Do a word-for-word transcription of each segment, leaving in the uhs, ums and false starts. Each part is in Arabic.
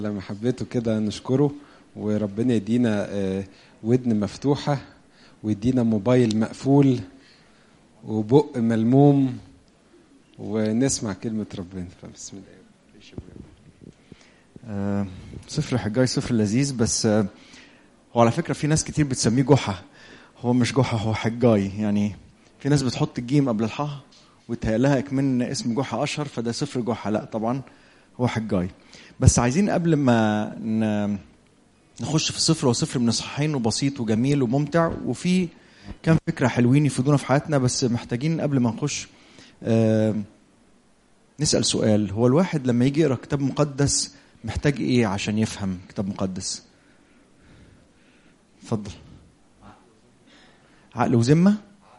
لما حبيته كده نشكره، وربنا يدينا ودن مفتوحة ويدينا موبايل مقفول وبق ملموم ونسمع كلمة ربنا. فبسم الله. آه سفر حجاي سفر لذيذ، بس آه هو على فكرة في ناس كتير بتسميه جحا. هو مش جحا، هو حجاي. يعني في ناس بتحط الجيم قبل الحاء وتهيألها كمان اسم جحا أشهر، فده سفر جحا. لا طبعا هو حجاي. بس عايزين قبل ما نخش في السفر، هو سفر من الصحيحين وبسيط وجميل وممتع، وفي كام فكرة حلوين يفيدونا في حياتنا. بس محتاجين قبل ما نخش آه نسأل سؤال. هو الواحد لما يجي يقرأ كتاب مقدس محتاج ايه عشان يفهم كتاب مقدس؟ اتفضل. عقل وذمة.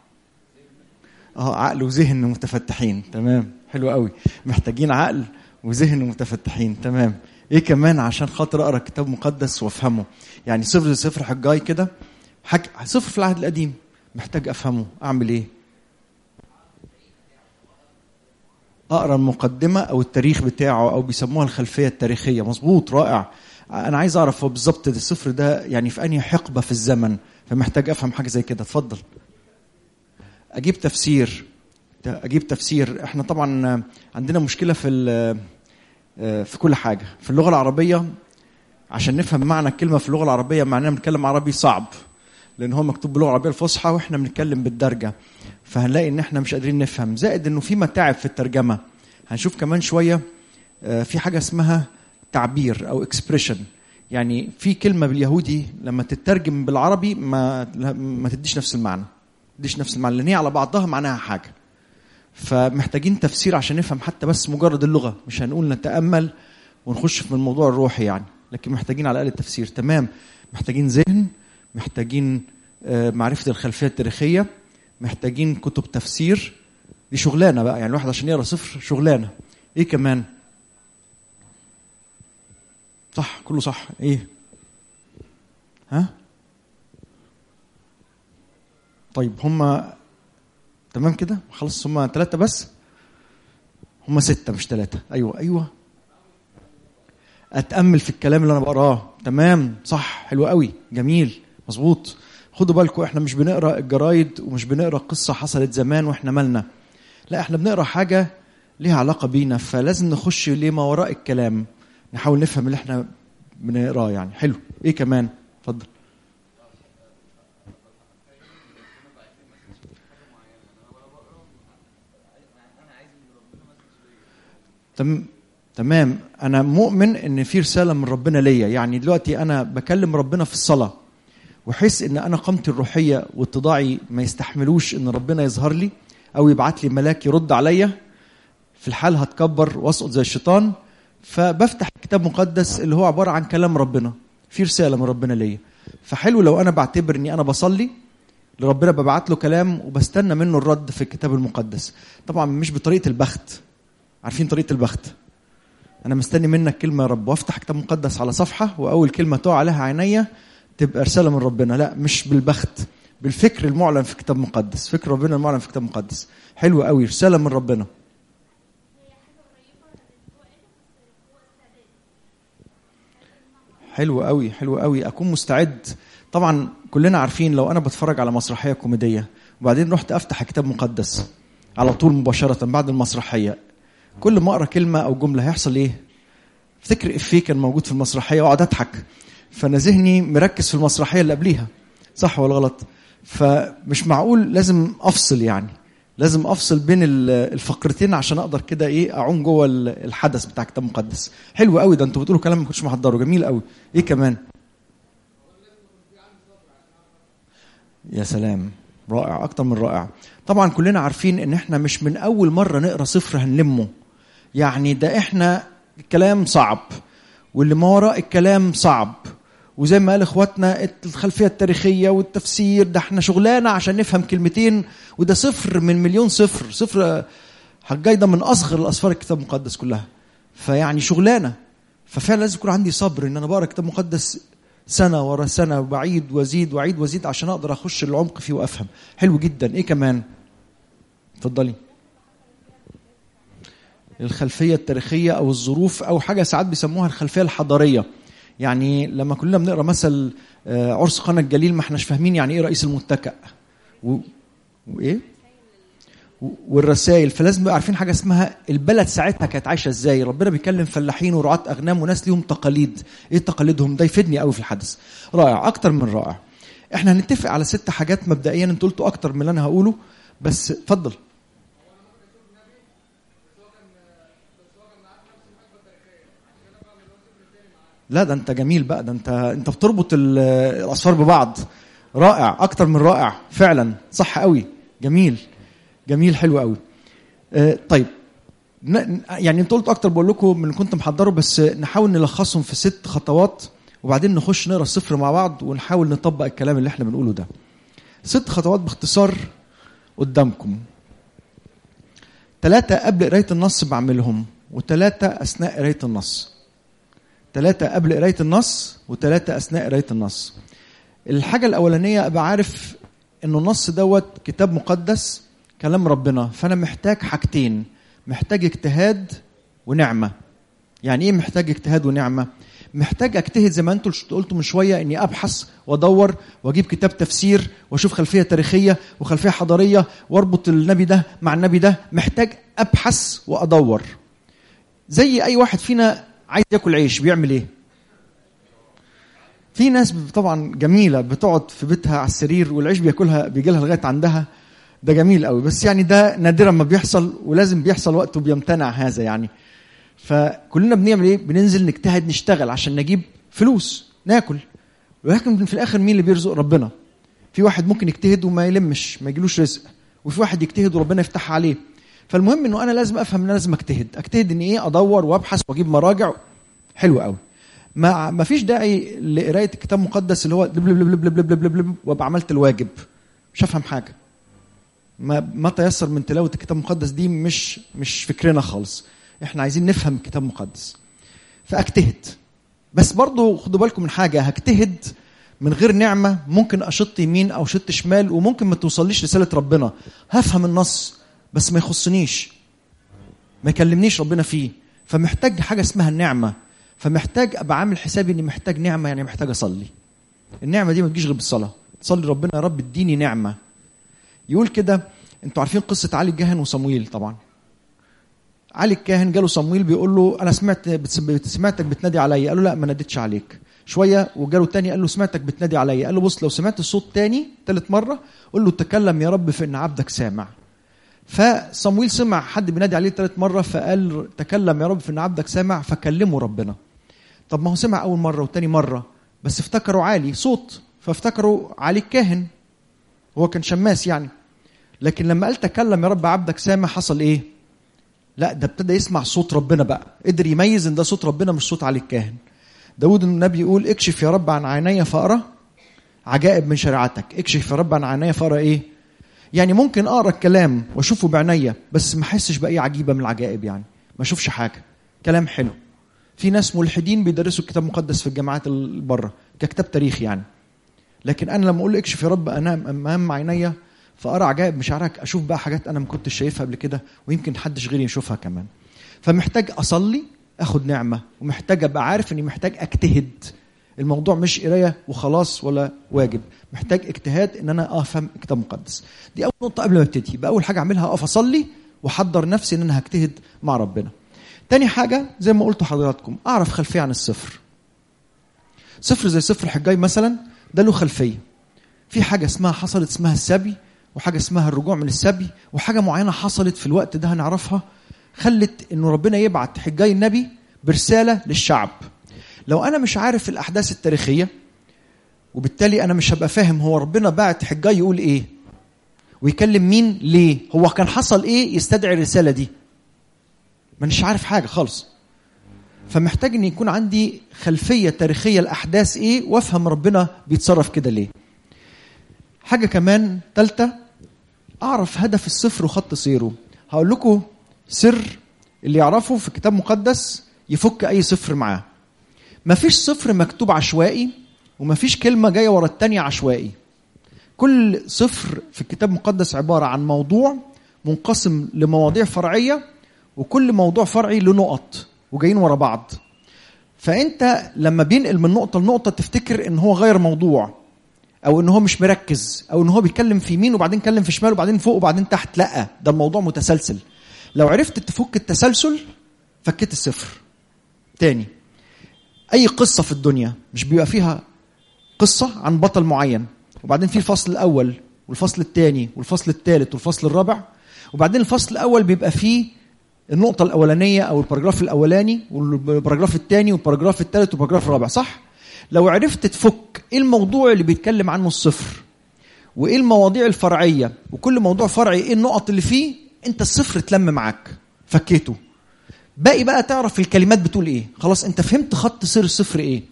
اه عقل وذهن متفتحين. تمام، حلو قوي. محتاجين عقل وذهن متفتحين. تمام. ايه كمان عشان خاطر اقرا كتاب مقدس وافهمه؟ يعني سفر سفر حجاي كده حك... سفر في العهد القديم، محتاج افهمه. اعمل ايه؟ اقرا المقدمه او التاريخ بتاعه، او بيسموها الخلفيه التاريخيه. مظبوط، رائع. انا عايز اعرف بالظبط السفر ده يعني في انهي حقبه في الزمن، فمحتاج افهم حاجه زي كده. اتفضل. اجيب تفسير. اجيب تفسير. احنا طبعا عندنا مشكله في في كل حاجه في اللغه العربيه. عشان نفهم معنى الكلمه في اللغه العربيه، معناها بنتكلم عربي صعب، لان هو مكتوب باللغه العربيه الفصحى واحنا بنتكلم بالدرجه، فهنلاقي ان احنا مش قادرين نفهم. زائد انه في متاعب في الترجمه. هنشوف كمان شويه في حاجه اسمها تعبير او اكسبريشن. يعني في كلمه باليهودي لما تترجم بالعربي ما ما تديش نفس المعنى، تديش نفس المعنى، لان هي على بعضها معناها حاجه. فمحتاجين تفسير عشان نفهم حتى بس مجرد اللغه. مش هنقول نتامل ونخش في الموضوع الروحي يعني، لكن محتاجين على الاقل التفسير. تمام. محتاجين ذهن، محتاجين معرفه الخلفيه التاريخيه، محتاجين كتب تفسير. دي شغلانه بقى، يعني الواحد عشان يقرا سفر شغلانه. ايه كمان؟ صح، كله صح. ايه؟ ها؟ طيب هما تمام كده خلاص. هما ثلاثة بس. هما ستة مش ثلاثة. ايوه ايوه. اتامل في الكلام اللي انا بقراه. تمام، صح، حلو قوي، جميل، مظبوط. خدوا بالكم، احنا مش بنقرا الجرايد ومش بنقرا قصه حصلت زمان واحنا مالنا. لا، احنا بنقرا حاجه ليها علاقه بينا، فلازم نخش لما وراء الكلام، نحاول نفهم اللي احنا بنقراه يعني. حلو. ايه كمان؟ اتفضل. تمام تمام. انا مؤمن ان في رساله من ربنا ليا. يعني دلوقتي انا بكلم ربنا في الصلاه، وحس ان انا قامتي الروحيه واتضاعي ما يستحملوش ان ربنا يظهر لي او يبعت لي ملاك يرد عليا، في الحال هتكبر واسقط زي الشيطان. فبفتح كتاب مقدس اللي هو عباره عن كلام ربنا، في رساله من ربنا ليا. فحلو لو انا بعتبر اني انا بصلي لربنا، ببعت له كلام وبستنى منه الرد في الكتاب المقدس. طبعا مش بطريقه البخت. عارفين طريقه البخت؟ انا مستني منك كلمه يا رب، وافتح كتاب مقدس على صفحه واول كلمه تقع عليها عينيا تبقى رساله من ربنا. لا، مش بالبخت، بالفكر المعلن في كتاب مقدس. فكر ربنا المعلن في كتاب مقدس. حلو قوي، رساله من ربنا. حلو قوي، حلو قوي. اكون مستعد. طبعا كلنا عارفين لو انا بتفرج على مسرحيه كوميديه وبعدين رحت افتح كتاب مقدس على طول مباشره بعد المسرحيه، كل ما اقرا كلمه او جمله هيحصل ايه؟ افتكر افيه كان موجود في المسرحيه واقعد اضحك، فانا ذهني مركز في المسرحيه اللي قبليها. صح ولا غلط؟ فمش معقول، لازم افصل. يعني لازم افصل بين الفقرتين عشان اقدر كده ايه اعوم جوه الحدث بتاع كتاب مقدس. حلو قوي ده. انتوا بتقولوا كلام ما كنتش محضره. جميل قوي. ايه كمان؟ يا سلام، رائع، اكتر من رائع. طبعا كلنا عارفين ان احنا مش من اول مره نقرا سفر هنلمه. يعني ده احنا الكلام صعب، واللي ما وراء الكلام صعب، وزي ما قال اخواتنا الخلفيه التاريخيه والتفسير، ده احنا شغلانه عشان نفهم كلمتين، وده صفر من مليون صفر. صفر حجاي ده من اصغر الاسفار الكتاب المقدس كلها، فيعني شغلانه. ففعلا لازم يكون عندي صبر ان انا بقرا كتاب مقدس سنه ورا سنه، وبعيد وازيد وعيد وازيد عشان اقدر اخش العمق فيه وافهم. حلو جدا. ايه كمان؟ اتفضلي. الخلفية التاريخية أو الظروف، أو حاجة ساعات بيسموها الخلفية الحضارية. يعني لما كلنا بنقرأ مثل عرس قنا الجليل ما احناش فاهمين يعني إيه رئيس المتكأ و... وإيه والرسائل، فلازم نبقى عارفين حاجة اسمها البلد ساعتها كانت عايشة ازاي. ربنا بيكلم فلاحين ورعاة أغنام وناس ليهم تقاليد، ايه تقاليدهم؟ ده يفيدني قوي في الحدث. رائع، أكتر من رائع. احنا هنتفق على ست حاجات مبدئيا، انتوا قلتوا أكتر من اللي أنا هقوله، بس اتفضل. لا ده انت جميل بقى، ده انت انت بتربط الأصفار ببعض. رائع، أكتر من رائع فعلا، صح قوي، جميل جميل، حلو قوي. آه طيب، يعني انت قلت اكتر، بقول لكم من اللي كنت محضره، بس نحاول نلخصهم في ست خطوات وبعدين نخش نقرا السفر مع بعض ونحاول نطبق الكلام اللي احنا بنقوله ده. ست خطوات باختصار قدامكم. ثلاثة قبل قراية النص بعملهم، وثلاثة أثناء قراية النص. ثلاثة قبل قراية النص وثلاثة أثناء قراية النص. الحاجة الأولانية أبقى عارف إنه النص دوت كتاب مقدس، كلام ربنا، فأنا محتاج حاجتين، محتاج اجتهاد ونعمة. يعني ايه محتاج اجتهاد ونعمة؟ محتاج اجتهد زي ما انتوا قلتوا من شوية، اني ابحث وادور واجيب كتاب تفسير واشوف خلفية تاريخية وخلفية حضارية واربط النبي ده مع النبي ده. محتاج ابحث وادور. زي اي واحد فينا عايز ياكل عيش بيعمل ايه؟ في ناس طبعا جميلة بتقعد في بيتها على السرير والعيش بياكلها بيجي لها لغاية عندها، ده جميل قوي، بس يعني ده نادرا ما بيحصل، ولازم بيحصل وقت وبيمتنع هذا يعني. فكلنا بنعمل ايه؟ بننزل نجتهد نشتغل عشان نجيب فلوس ناكل، ولكن في الاخر مين اللي بيرزق؟ ربنا. في واحد ممكن يجتهد وما يلمش، ما يجيلوش رزق، وفي واحد يجتهد وربنا يفتح عليه. فالمهم انه انا لازم افهم ان انا لازم اجتهد اجتهد ان ايه؟ ادور وابحث واجيب مراجع. حلو قوي. ما ما فيش داعي لقرايه الكتاب المقدس اللي هو بلب بلب بلب بلب بلب بلب وابقى عملت الواجب، مش هفهم حاجه. ما ما تيسر من تلاوه الكتاب المقدس دي مش مش فكرنا خالص. احنا عايزين نفهم الكتاب المقدس، فاجتهد. بس برضو خدوا بالكم من حاجه، هجتهد من غير نعمه ممكن اشط يمين او شط شمال، وممكن ما توصليش رساله ربنا. هفهم النص بس ما يخصنيش، ما يكلمنيش ربنا فيه. فمحتاج حاجه اسمها النعمه، فمحتاج ابقى عامل حسابي اني محتاج نعمه، يعني محتاج اصلي. النعمه دي ما تجيش غير بالصلاه. تصلي ربنا يا رب اديني نعمه. يقول كده، انتوا عارفين قصه علي الكاهن وصمويل طبعا. علي الكاهن جاله صمويل بيقول له انا سمعت سمعتك بتنادي عليا. قال له لا ما ناديتش عليك. شويه وجاله تاني قال له سمعتك بتنادي عليا. قال له بص، لو سمعت الصوت تاني ثالث مره قول له تكلم يا رب فان عبدك سامع. فصمويل سمع حد بينادي عليه ثالث مره، فقال تكلم يا رب فان عبدك سامع، فكلمه ربنا. طب ما هو سمع اول مره وتاني مره، بس افتكروا عالي صوت، فافتكروا علي الكاهن، هو كان شماس يعني. لكن لما قال تكلم يا رب عبدك سامع، حصل ايه؟ لا ده ابتدى يسمع صوت ربنا بقى، قدر يميز ان ده صوت ربنا مش صوت علي الكاهن. داود النبي يقول اكشف يا رب عن عيني فأرى عجائب من شريعتك. اكشف يا رب عن عيني فأرى ايه؟ يعني ممكن اقرا الكلام واشوفه بعينيا بس ما احسش باي عجيبه من العجائب، يعني ما اشوفش حاجه. كلام حلو. في ناس ملحدين بيدرسوا الكتاب المقدس في الجامعات بره ككتاب تاريخ يعني، لكن انا لما اقول اكشف يا رب انا امام عينيا فارى عجائب مشاعرك، اشوف بقى حاجات انا ما كنتش شايفها قبل كده ويمكن حدش غيري يشوفها كمان. فمحتاج اصلي اخد نعمه، ومحتاج ابقى عارف اني محتاج اجتهد. الموضوع مش قرايه وخلاص ولا واجب، محتاج اجتهاد ان انا افهم الكتاب المقدس. دي اول نقطه قبل ما ابتدي. بقى اول حاجه اعملها اقف اصلي واحضر نفسي ان انا هجتهد مع ربنا. تاني حاجه زي ما قلت حضراتكم، اعرف خلفيه عن السفر. سفر زي سفر حجاي مثلا ده له خلفيه. في حاجه اسمها حصلت اسمها السبي، وحاجه اسمها الرجوع من السبي، وحاجه معينه حصلت في الوقت ده هنعرفها خلت انه ربنا يبعت حجاي النبي برساله للشعب. لو انا مش عارف الاحداث التاريخيه، وبالتالي انا مش هبقى فاهم هو ربنا بعت حجاي يقول ايه ويكلم مين ليه، هو كان حصل ايه يستدعي الرساله دي، مانيش عارف حاجه خالص. فمحتاج ان يكون عندي خلفيه تاريخيه الاحداث ايه، وافهم ربنا بيتصرف كده ليه. حاجه كمان ثالثه، اعرف هدف السفر وخط سيره. هقول لكم سر اللي يعرفه في الكتاب المقدس يفك اي سفر معاه. مفيش سفر مكتوب عشوائي، ومفيش كلمه جايه ورا الثانيه عشوائي. كل سفر في الكتاب المقدس عباره عن موضوع منقسم لمواضيع فرعيه، وكل موضوع فرعي له نقط وجايين ورا بعض. فانت لما بينقل من نقطه لنقطه تفتكر ان هو غير موضوع، او ان هو مش مركز، او ان هو بيتكلم في يمين وبعدين يتكلم في شمال وبعدين فوق وبعدين تحت. لا، ده الموضوع متسلسل. لو عرفت تفك التسلسل فكيت الصفر. تاني، اي قصه في الدنيا مش بيبقى فيها قصه عن بطل معين وبعدين في الفصل الاول والفصل الثاني والفصل الثالث والفصل الرابع، وبعدين الفصل الاول بيبقى فيه النقطه الاولانيه او الباراجراف الاولاني والباراجراف الثاني والباراجراف الثالث والباراجراف الرابع، صح؟ لو عرفت تفك ايه الموضوع اللي بيتكلم عنه الصفر وايه المواضيع الفرعيه وكل موضوع فرعي ايه النقط اللي فيه، انت الصفر اتلم معاك، فكيته. باقي بقى تعرف الكلمات بتقول ايه. خلاص انت فهمت خط سير الصفر ايه.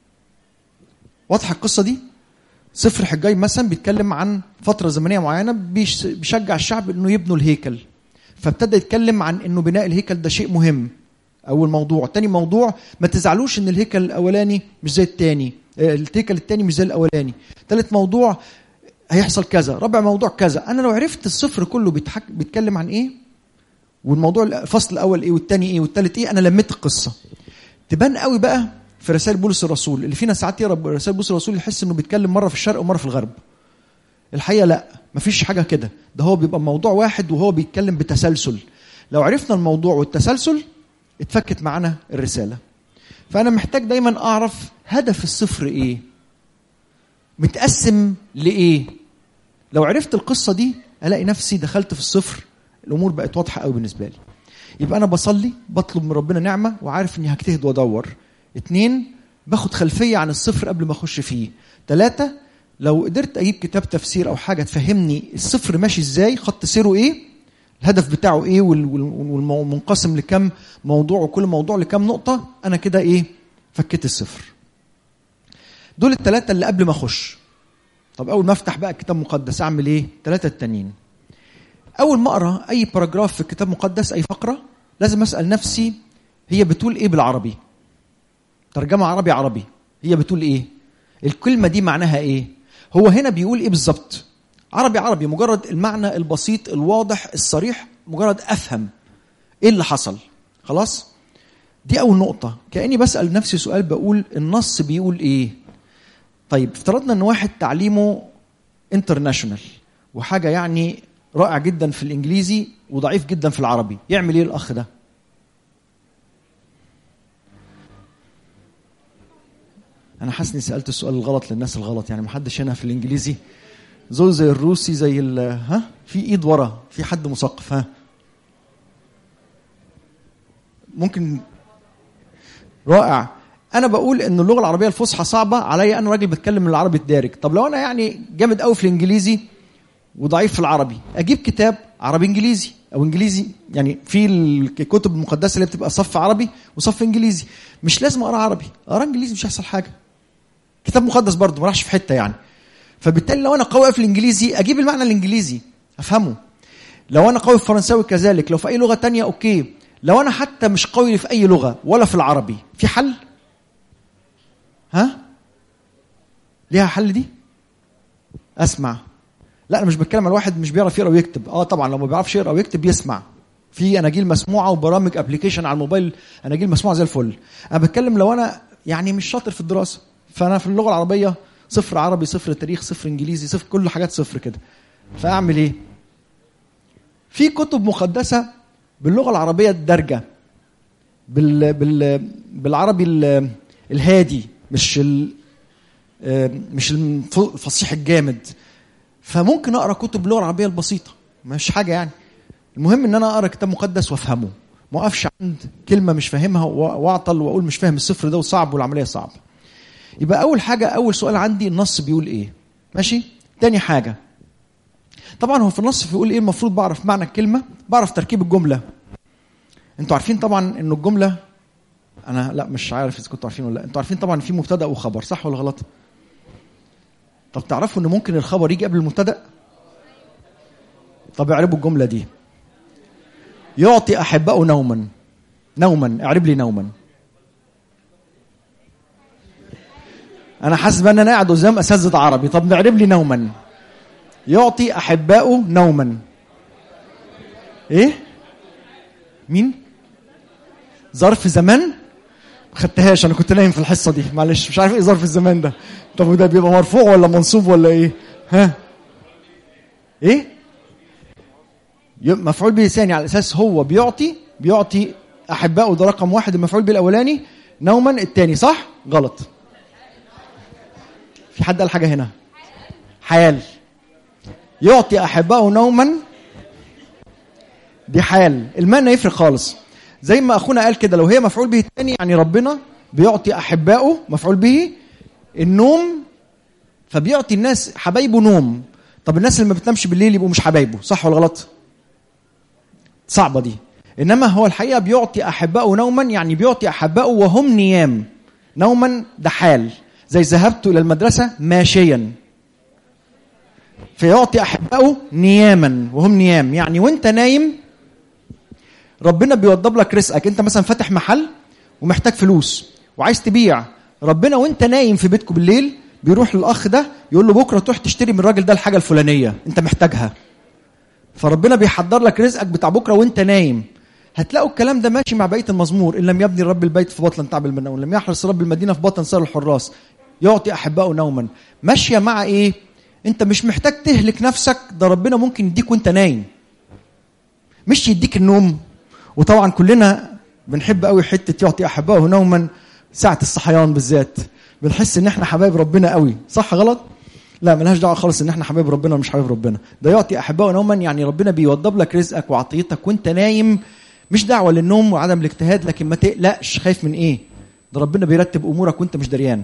واضحه القصه دي؟ سفر حجاي مثلا بيتكلم عن فتره زمنيه معينه بيشجع الشعب انه يبنوا الهيكل، فابتدى يتكلم عن انه بناء الهيكل ده شيء مهم. اول موضوع. تاني موضوع، ما تزعلوش ان الهيكل الاولاني مش زي التاني، الهيكل التاني مش زي الاولاني. ثالث موضوع، هيحصل كذا. رابع موضوع كذا. انا لو عرفت الصفر كله بيتحك... بيتكلم عن ايه، والموضوع الفصل الاول ايه والثاني ايه والثالث ايه، انا لميت القصه. تبان قوي بقى في رسائل بولس الرسول. اللي فينا ساعات يقرا رسائل بولس الرسول يحس انه بيتكلم مره في الشرق ومره في الغرب. الحقيقه لا، مفيش حاجه كده. ده هو بيبقى موضوع واحد وهو بيتكلم بتسلسل. لو عرفنا الموضوع والتسلسل اتفكت معنا الرساله. فانا محتاج دايما اعرف هدف الصفر ايه، متقسم لايه. لو عرفت القصه دي الاقي نفسي دخلت في الصفر، الامور بقت واضحه قوي بالنسبه لي. يبقى انا بصلي بطلب من ربنا نعمه وعارف اني هجتهد وادور. اتنين، باخد خلفيه عن الصفر قبل ما اخش فيه. ثلاثة، لو قدرت اجيب كتاب تفسير او حاجه تفهمني الصفر ماشي ازاي، خط سيره ايه، الهدف بتاعه ايه، والمنقسم لكم موضوع وكل موضوع لكم نقطه، انا كده ايه، فكيت الصفر. دول الثلاثه اللي قبل ما اخش. طب اول ما افتح بقى الكتاب المقدس اعمل ايه؟ ثلاثه التانيين. اول ما اقرا اي باراجراف في الكتاب المقدس، اي فقره، لازم اسال نفسي هي بتقول ايه بالعربي، ترجمه عربي عربي، هي بتقول ايه، الكلمه دي معناها ايه، هو هنا بيقول ايه بالظبط. عربي عربي، مجرد المعنى البسيط الواضح الصريح، مجرد افهم ايه اللي حصل. خلاص، دي اول نقطه. كاني بسال نفسي سؤال، بقول النص بيقول ايه. طيب افترضنا ان واحد تعليمه انترناشونال وحاجه يعني رائع جدا في الانجليزي وضعيف جدا في العربي، يعمل ايه الاخ ده؟ انا حاسس اني سالت السؤال الغلط للناس الغلط، يعني محدش هنا في الانجليزي زول زي الروسي زي ال ها في ايد ورا، في حد مثقف؟ ها ممكن. رائع. انا بقول ان اللغه العربيه الفصحى صعبه عليا، انا راجل بتكلم العربي الدارج. طب لو انا يعني جامد قوي في الانجليزي وضعيف في العربي، اجيب كتاب عربي انجليزي، او انجليزي يعني في الكتب المقدسه اللي بتبقى صف عربي وصف انجليزي. مش لازم اقرا عربي، اقرا انجليزي مش هيحصل حاجه. كتاب مقدس برضه ما راحش في حته يعني. فبالتالي لو انا قوي في الانجليزي اجيب المعنى الانجليزي افهمه. لو انا قوي في الفرنساوي كذلك، لو في اي لغه تانية اوكي. لو انا حتى مش قوي في اي لغه ولا في العربي، في حل؟ ها ليها حل دي؟ اسمع. لا انا مش بتكلم على واحد مش بيعرف يقرا ويكتب. اه طبعا لو ما بيعرفش يقرا ويكتب يسمع. في اناجيل مسموعه وبرامج ابلكيشن على الموبايل اناجيل مسموعه زي الفل. انا بتكلم لو انا يعني مش شاطر في الدراسه، فانا في اللغه العربيه صفر عربي صفر تاريخ صفر انجليزي صفر كل حاجات صفر كده. فاعمل ايه؟ في كتب مقدسه باللغه العربيه الدارجه بال بال بالعربي الهادي، مش ال مش الفصيح الجامد. فممكن اقرا كتب باللغه العربيه البسيطه، مش حاجه يعني. المهم ان انا اقرا كتاب مقدس وافهمه، ما اقفش عند كلمه مش فاهمها واعطل واقول مش فاهم الصفر ده وصعب والعمليه صعبه. يبقى اول حاجه، اول سؤال عندي النص بيقول ايه. ماشي. تاني حاجه، طبعا هو في النص بيقول ايه، المفروض بعرف معنى الكلمه، بعرف تركيب الجمله. انتوا عارفين طبعا انه الجمله، انا لا مش عارف اذا كنتوا عارفين ولا لا، انتوا عارفين طبعا في مبتدا وخبر، صح ولا غلط؟ طب تعرفوا ان ممكن الخبر يجي قبل المبتدا؟ طب اعربوا الجمله دي. يعطي احبائه نوما. نوما، اعرب لي نوما. انا حاسس ان انا قاعد قدام اساتذه عربي. طب نعرب لي نوما. يعطي احبائه نوما. ايه؟ مين؟ ظرف زمان؟ ما خدتهاش، انا كنت نايم في الحصه دي، معلش مش عارف ايه ظرف الزمان ده. طب وده بيبقى مرفوع ولا منصوب ولا ايه؟ ها؟ ايه؟ مفعول به ثاني، على اساس هو بيعطي بيعطي احبائه، ده رقم واحد. المفعول به الاولاني نوما، الثاني صح؟ غلط. في حد قال حاجه هنا؟ حال. يعطي احبائه نوما دي حال، المعنى يفرق خالص. زي ما اخونا قال كده، لو هي مفعول به الثاني يعني ربنا بيعطي احبائه مفعول به النوم، فبيعطي الناس حبايبه نوم. طب الناس اللي ما بتنامش بالليل يبقوا مش حبايبه، صح ولا غلط؟ صعبه دي. انما هو الحقيقه بيعطي احبائه نوما، يعني بيعطي احبائه وهم نيام. نوما ده حال، زي ذهبت الى المدرسه ماشيا، فيعطي احبائه نياما وهم نيام، يعني وانت نايم ربنا بيوضب لك رزقك. انت مثلا فاتح محل ومحتاج فلوس وعايز تبيع، ربنا وانت نايم في بيتكم بالليل بيروح للاخ ده يقول له بكره تروح تشتري من الراجل ده الحاجه الفلانيه انت محتاجها، فربنا بيحضر لك رزقك بتاع بكره وانت نايم. هتلاقوا الكلام ده ماشي مع بقيه المزمور. ان لم يبني رب البيت في بطن تعب المنى، وان لم يحرس رب المدينه في بطن سار الحراس. يعطي احبائه نوما، ماشيه مع ايه؟ انت مش محتاج تهلك نفسك، ده ربنا ممكن يديك وانت نايم، مش يديك النوم. وطبعا كلنا بنحب قوي حته يعطي احبائه نوما ساعه الصحيان بالذات، بنحس ان احنا حبايب ربنا قوي. صح غلط؟ لا، ملهاش دعوه خالص ان احنا حبايب ربنا ومش حبايب ربنا. ده يعطي احبائه نوما يعني ربنا بيوضب لك رزقك وعطيتك وانت نايم. مش دعوه للنوم وعدم الاجتهاد، لكن ما تقلقش. خايف من ايه؟ ده ربنا بيرتب امورك وانت مش دريان.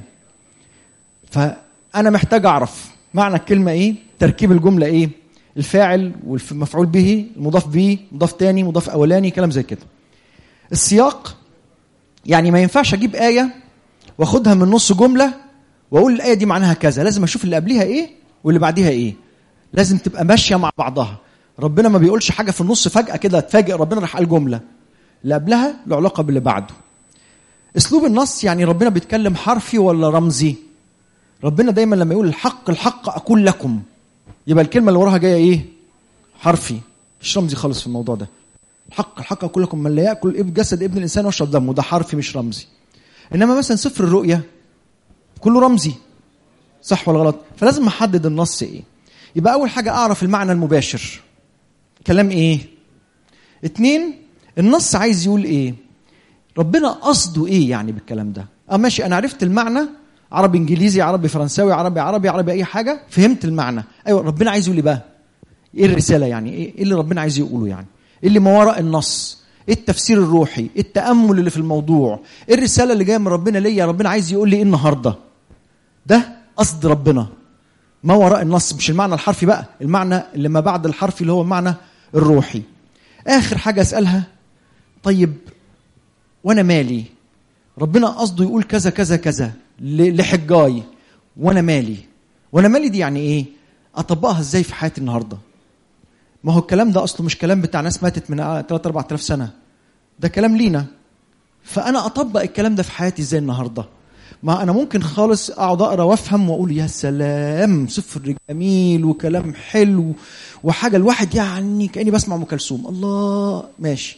فانا محتاج اعرف معنى الكلمه ايه، تركيب الجمله ايه، الفاعل والمفعول به، المضاف به، مضاف تاني، مضاف اولاني، كلام زي كده. السياق يعني ما ينفعش اجيب ايه واخدها من نص جمله واقول الايه دي معناها كذا، لازم اشوف اللي قبلها ايه واللي بعديها ايه، لازم تبقى ماشيه مع بعضها. ربنا ما بيقولش حاجه في النص فجاه كده تفاجئ ربنا راح قال جمله، اللي قبلها له علاقه باللي بعده. اسلوب النص يعني ربنا بيتكلم حرفي ولا رمزي؟ ربنا دايما لما يقول الحق الحق اقول لكم، يبقى الكلمه اللي وراها جايه ايه؟ حرفي، مش رمزي خالص في الموضوع ده. الحق الحق اقول لكم من لا ياكل ابن جسد ابن الانسان ويشرب دمه، ده حرفي مش رمزي. انما مثلا سفر الرؤيا كله رمزي، صح ولا غلط؟ فلازم احدد النص ايه. يبقى اول حاجه اعرف المعنى المباشر، كلام ايه. اتنين، النص عايز يقول ايه، ربنا قصده ايه يعني بالكلام ده. اه ماشي، انا عرفت المعنى، عربي انجليزي عربي فرنساوي عربي عربي عربي اي حاجه، فهمت المعنى. ايوه، ربنا عايز يقول ايه بقى؟ ايه الرساله يعني؟ ايه اللي ربنا عايز يقوله يعني؟ ايه اللي ما وراء النص؟ ايه التفسير الروحي؟ ايه التامل اللي في الموضوع؟ ايه الرساله اللي جايه من ربنا ليا؟ ربنا عايز يقول لي ايه النهارده؟ ده قصد ربنا ما وراء النص، مش المعنى الحرفي بقى، المعنى اللي ما بعد الحرفي اللي هو المعنى الروحي. اخر حاجه اسالها، طيب وانا مالي؟ ربنا قصده يقول كذا كذا كذا لحجاي، وانا مالي؟ وانا مالي دي يعني ايه؟ اطبقها ازاي في حياتي النهارده؟ ما هو الكلام ده اصله مش كلام بتاع ناس ماتت من ثلاثة أربعة آلاف سنه، ده كلام لينا. فانا اطبق الكلام ده في حياتي ازاي النهارده؟ ما انا ممكن خالص اقعد اقرا وافهم واقول يا سلام سفر جميل وكلام حلو وحاجه الواحد يعني كاني بسمع ام كلثوم، الله ماشي.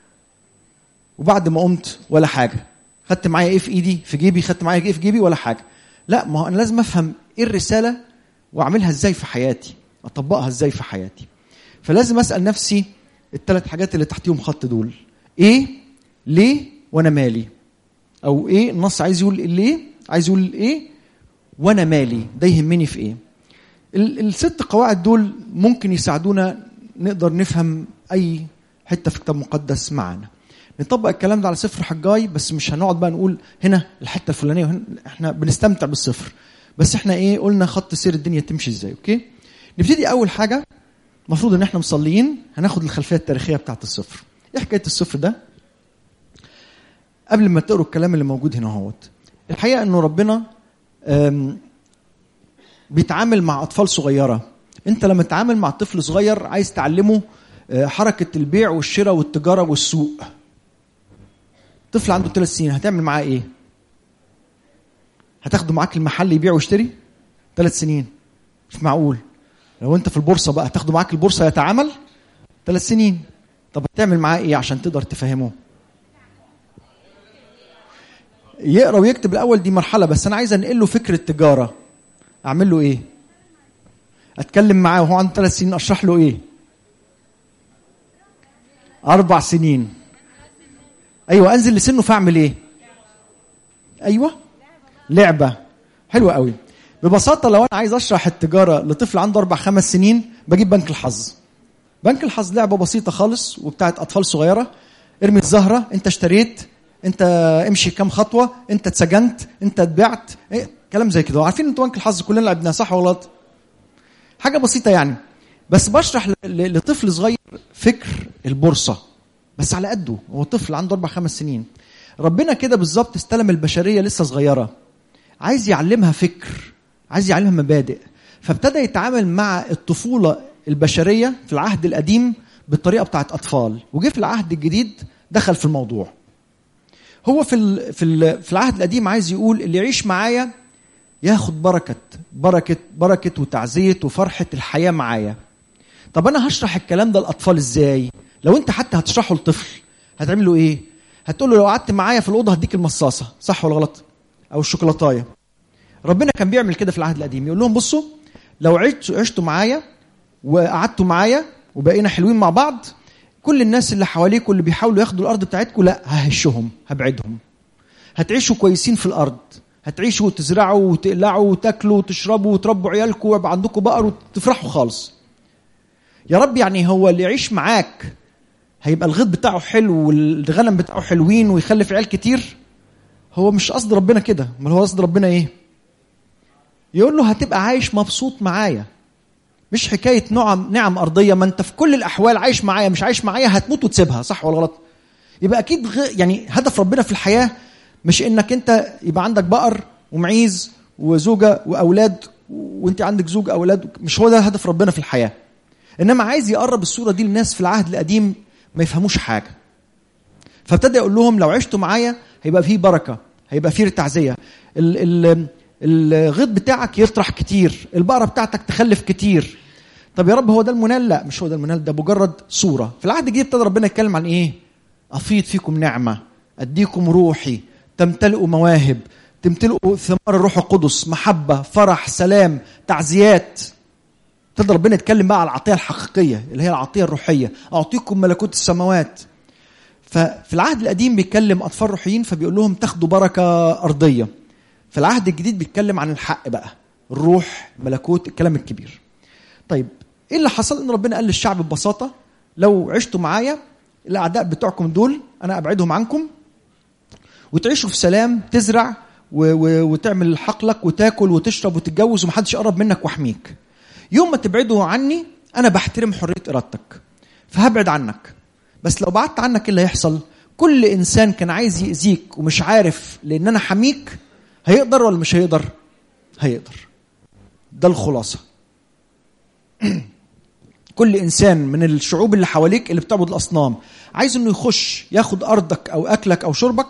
وبعد ما قمت ولا حاجه، خدت معايا ايه في ايدي في جيبي، خدت معايا ايه في جيبي ولا حاجه. لا، ما هو انا لازم افهم ايه الرساله واعملها ازاي في حياتي، اطبقها ازاي في حياتي. فلازم اسال نفسي الثلاث حاجات اللي تحتيهم خط دول، ايه، ليه، وانا مالي. او ايه النص عايز يقول ليه، عايز يقول ايه، وانا مالي، ده يهمني في ايه. الست قواعد دول ممكن يساعدونا نقدر نفهم اي حته في كتاب مقدس معانا. نطبق الكلام ده على سفر حجاي، بس مش هنقعد بقى نقول هنا الحته الفلانيه وهنا، احنا بنستمتع بالسفر بس احنا ايه، قلنا خط سير الدنيا تمشي ازاي. اوكي، نبتدي. اول حاجه المفروض ان احنا مصليين هناخد الخلفيه التاريخيه بتاعه السفر. ايه حكايه السفر ده قبل ما تقروا الكلام اللي موجود هنا اهوت؟ الحقيقه انه ربنا بيتعامل مع اطفال صغيره. انت لما تتعامل مع طفل صغير عايز تعلمه حركه البيع والشراء والتجاره والسوق. طفل عنده ثلاث سنين هتعمل معاه ايه؟ هتاخده معاك المحل يبيع ويشتري؟ ثلاث سنين مش معقول. لو انت في البورصه بقى هتاخده معاك البورصه يتعامل؟ ثلاث سنين. طب هتعمل معاه ايه عشان تقدر تفهمه؟ يقرا ويكتب الاول، دي مرحله، بس انا عايز انقل له فكر التجاره. اعمل له ايه؟ اتكلم معاه وهو عنده ثلاث سنين، اشرح له ايه؟ اربع سنين، ايوه انزل لسنه، فاعمل ايه؟ ايوه لعبه حلوه قوي. ببساطه لو انا عايز اشرح التجاره لطفل عنده اربع خمس سنين، بجيب بنك الحظ. بنك الحظ لعبه بسيطه خالص وبتاعت اطفال صغيره. ارمي الزهره، انت اشتريت، انت امشي كام خطوه، انت اتسجنت، انت اتبعت، ايه كلام زي كده. عارفين انتوا بنك الحظ كلنا لعبناه، صح ولا غلط؟ حاجه بسيطه يعني، بس بشرح لطفل صغير فكر البورصه بس على قده، هو طفل عنده اربع خمس سنين. ربنا كده بالظبط استلم البشريه لسه صغيره، عايز يعلمها فكر، عايز يعلمها مبادئ، فابتدى يتعامل مع الطفوله البشريه في العهد القديم بالطريقه بتاعت اطفال، وجه في العهد الجديد دخل في الموضوع. هو في ال في ال في العهد القديم عايز يقول اللي يعيش معايا ياخد بركه بركه بركه وتعزيه وفرحه الحياه معايا. طب انا هشرح الكلام ده للاطفال ازاي؟ لو انت حتى هتشرحه لطفل هتعمل له ايه؟ هتقول له لو قعدت معايا في الاوضه هديك المصاصه، صح ولا غلط؟ او الشوكولاتايه. ربنا كان بيعمل كده في العهد القديم، يقول لهم بصوا لو عشتوا عشتوا معايا وقعدتوا معايا وبقينا حلوين مع بعض، كل الناس اللي حواليكم اللي بيحاولوا ياخدوا الارض بتاعتكم، لا ههشهم، هبعدهم. هتعيشوا كويسين في الارض، هتعيشوا وتزرعوا وتقلعوا وتاكلوا وتشربوا وتربوا عيالكم ويبقى عندكم بقر وتفرحوا خالص. يا رب يعني هو اللي يعيش معاك هيبقى الغيط بتاعه حلو والغنم بتاعه حلوين ويخلف عيال كتير؟ هو مش قصد ربنا كده. ما هو قصد ربنا ايه؟ يقول له هتبقى عايش مبسوط معايا، مش حكايه نعم نعم ارضيه. ما انت في كل الاحوال عايش معايا، مش عايش معايا هتموت وتسيبها، صح ولا غلط؟ يبقى اكيد غ... يعني هدف ربنا في الحياه مش انك انت يبقى عندك بقر ومعيز وزوجه واولاد وانت عندك زوج اولاد، مش هو ده هدف ربنا في الحياه. انما عايز يقرب الصوره دي للناس في العهد القديم ما يفهموش حاجه. فابتدى يقول لهم لو عشتوا معايا هيبقى فيه بركه، هيبقى فيه تعزيه، ال ال الغيط بتاعك يطرح كتير، البقره بتاعتك تخلف كتير. طب يا رب هو ده المنال؟ لا مش هو ده المنال، ده مجرد صوره. في العهد الجديد ابتدى ربنا يتكلم عن ايه؟ افيض فيكم نعمه، اديكم روحي، تمتلئوا مواهب، تمتلئوا ثمار الروح القدس، محبه، فرح، سلام، تعزيات. ابتدى ربنا يتكلم بقى على العطيه الحقيقيه اللي هي العطيه الروحيه، اعطيكم ملكوت السماوات. ففي العهد القديم بيتكلم اطفال روحيين فبيقول لهم تاخدوا بركه ارضيه. في العهد الجديد بيتكلم عن الحق بقى، الروح، ملكوت، الكلام الكبير. طيب ايه اللي حصل؟ ان ربنا قال للشعب ببساطه لو عشتوا معايا الاعداء بتوعكم دول انا ابعدهم عنكم وتعيشوا في سلام، تزرع و- و- وتعمل حقلك وتاكل وتشرب وتتجوز ومحدش يقرب منك واحميك. يوم ما تبعدوا عني انا بحترم حريه ارادتك فهبعد عنك. بس لو بعدت عنك ايه اللي هيحصل؟ كل انسان كان عايز يأذيك ومش عارف لان انا حميك هيقدر ولا مش هيقدر؟ هيقدر. ده الخلاصه. كل انسان من الشعوب اللي حواليك اللي بتعبد الاصنام عايز انه يخش ياخد ارضك او اكلك او شربك،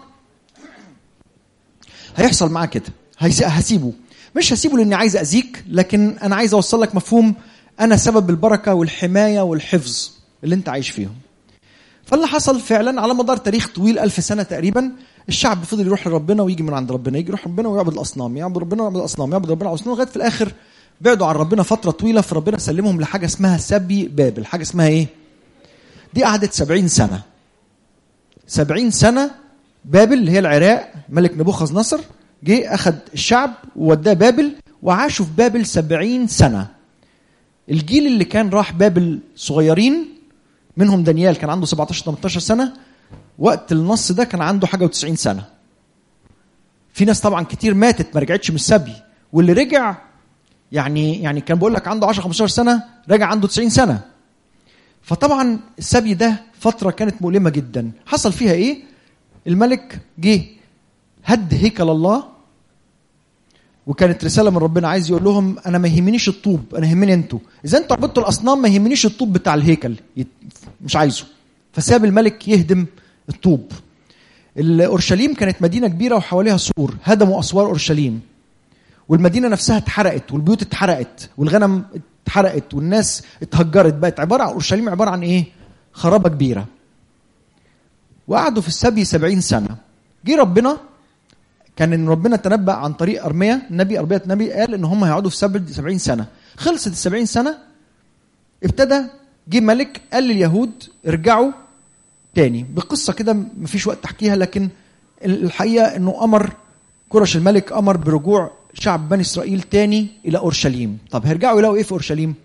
هيحصل معاه كده. هسيبه، مش هسيبه لاني عايز اذيك، لكن انا عايز اوصل لك مفهوم انا سبب البركه والحمايه والحفظ اللي انت عايش فيهم. فاللي حصل فعلا على مدار تاريخ طويل ألف سنه تقريبا، الشعب فضل يروح لربنا ويجي من عند ربنا، يجي يروح ربنا ويعبد الاصنام، يعبد ربنا ويعبد الاصنام، يعبد ربنا والاصنام، لغايه في الاخر بعدوا عن ربنا فتره طويله. فربنا سلمهم لحاجه اسمها سبي بابل. حاجه اسمها ايه دي؟ قعدت سبعين سنه. سبعين سنه بابل اللي هي العراق، ملك نبوخذ نصر جه اخذ الشعب ووداه بابل وعاشوا في بابل سبعين سنه. الجيل اللي كان راح بابل صغيرين، منهم دانيال كان عنده سبعتاشر تمنتاشر سنه، وقت النص ده كان عنده حاجه وتسعين سنه. في ناس طبعا كتير ماتت ما رجعتش من السبي، واللي رجع يعني يعني كان بقول لك عنده عشرة خمستاشر سنه رجع عنده تسعين سنه. فطبعا السبي ده فتره كانت مؤلمه جدا. حصل فيها ايه؟ الملك جه هد هيكل الله، وكانت رساله من ربنا عايز يقول لهم انا ما يهمنيش الطوب، انا يهمني انتوا. اذا انتوا عبدتوا الاصنام ما يهمنيش الطوب بتاع الهيكل، مش عايزه. فساب الملك يهدم الطوب. اورشليم كانت مدينه كبيره وحواليها سور، هدموا اسوار اورشليم، والمدينه نفسها اتحرقت والبيوت اتحرقت والغنم اتحرقت والناس اتهجرت. بقت عباره عن اورشليم عباره عن ايه؟ خرابة كبيرة، وقعدوا في السبي سبعين سنة. جه ربنا، كان ان ربنا تنبأ عن طريق أرميا النبي، أرميا النبي قال ان هم هيقعدوا في سبي سبعين سنة. خلصت السبعين سنة، ابتدى جه ملك قال لليهود ارجعوا تاني. بقصة كده مفيش وقت تحكيها، لكن الحقيقة انه امر كورش الملك امر برجوع شعب بني اسرائيل تاني الى اورشليم. طب هيرجعوا يلاقوا ايه في اورشليم؟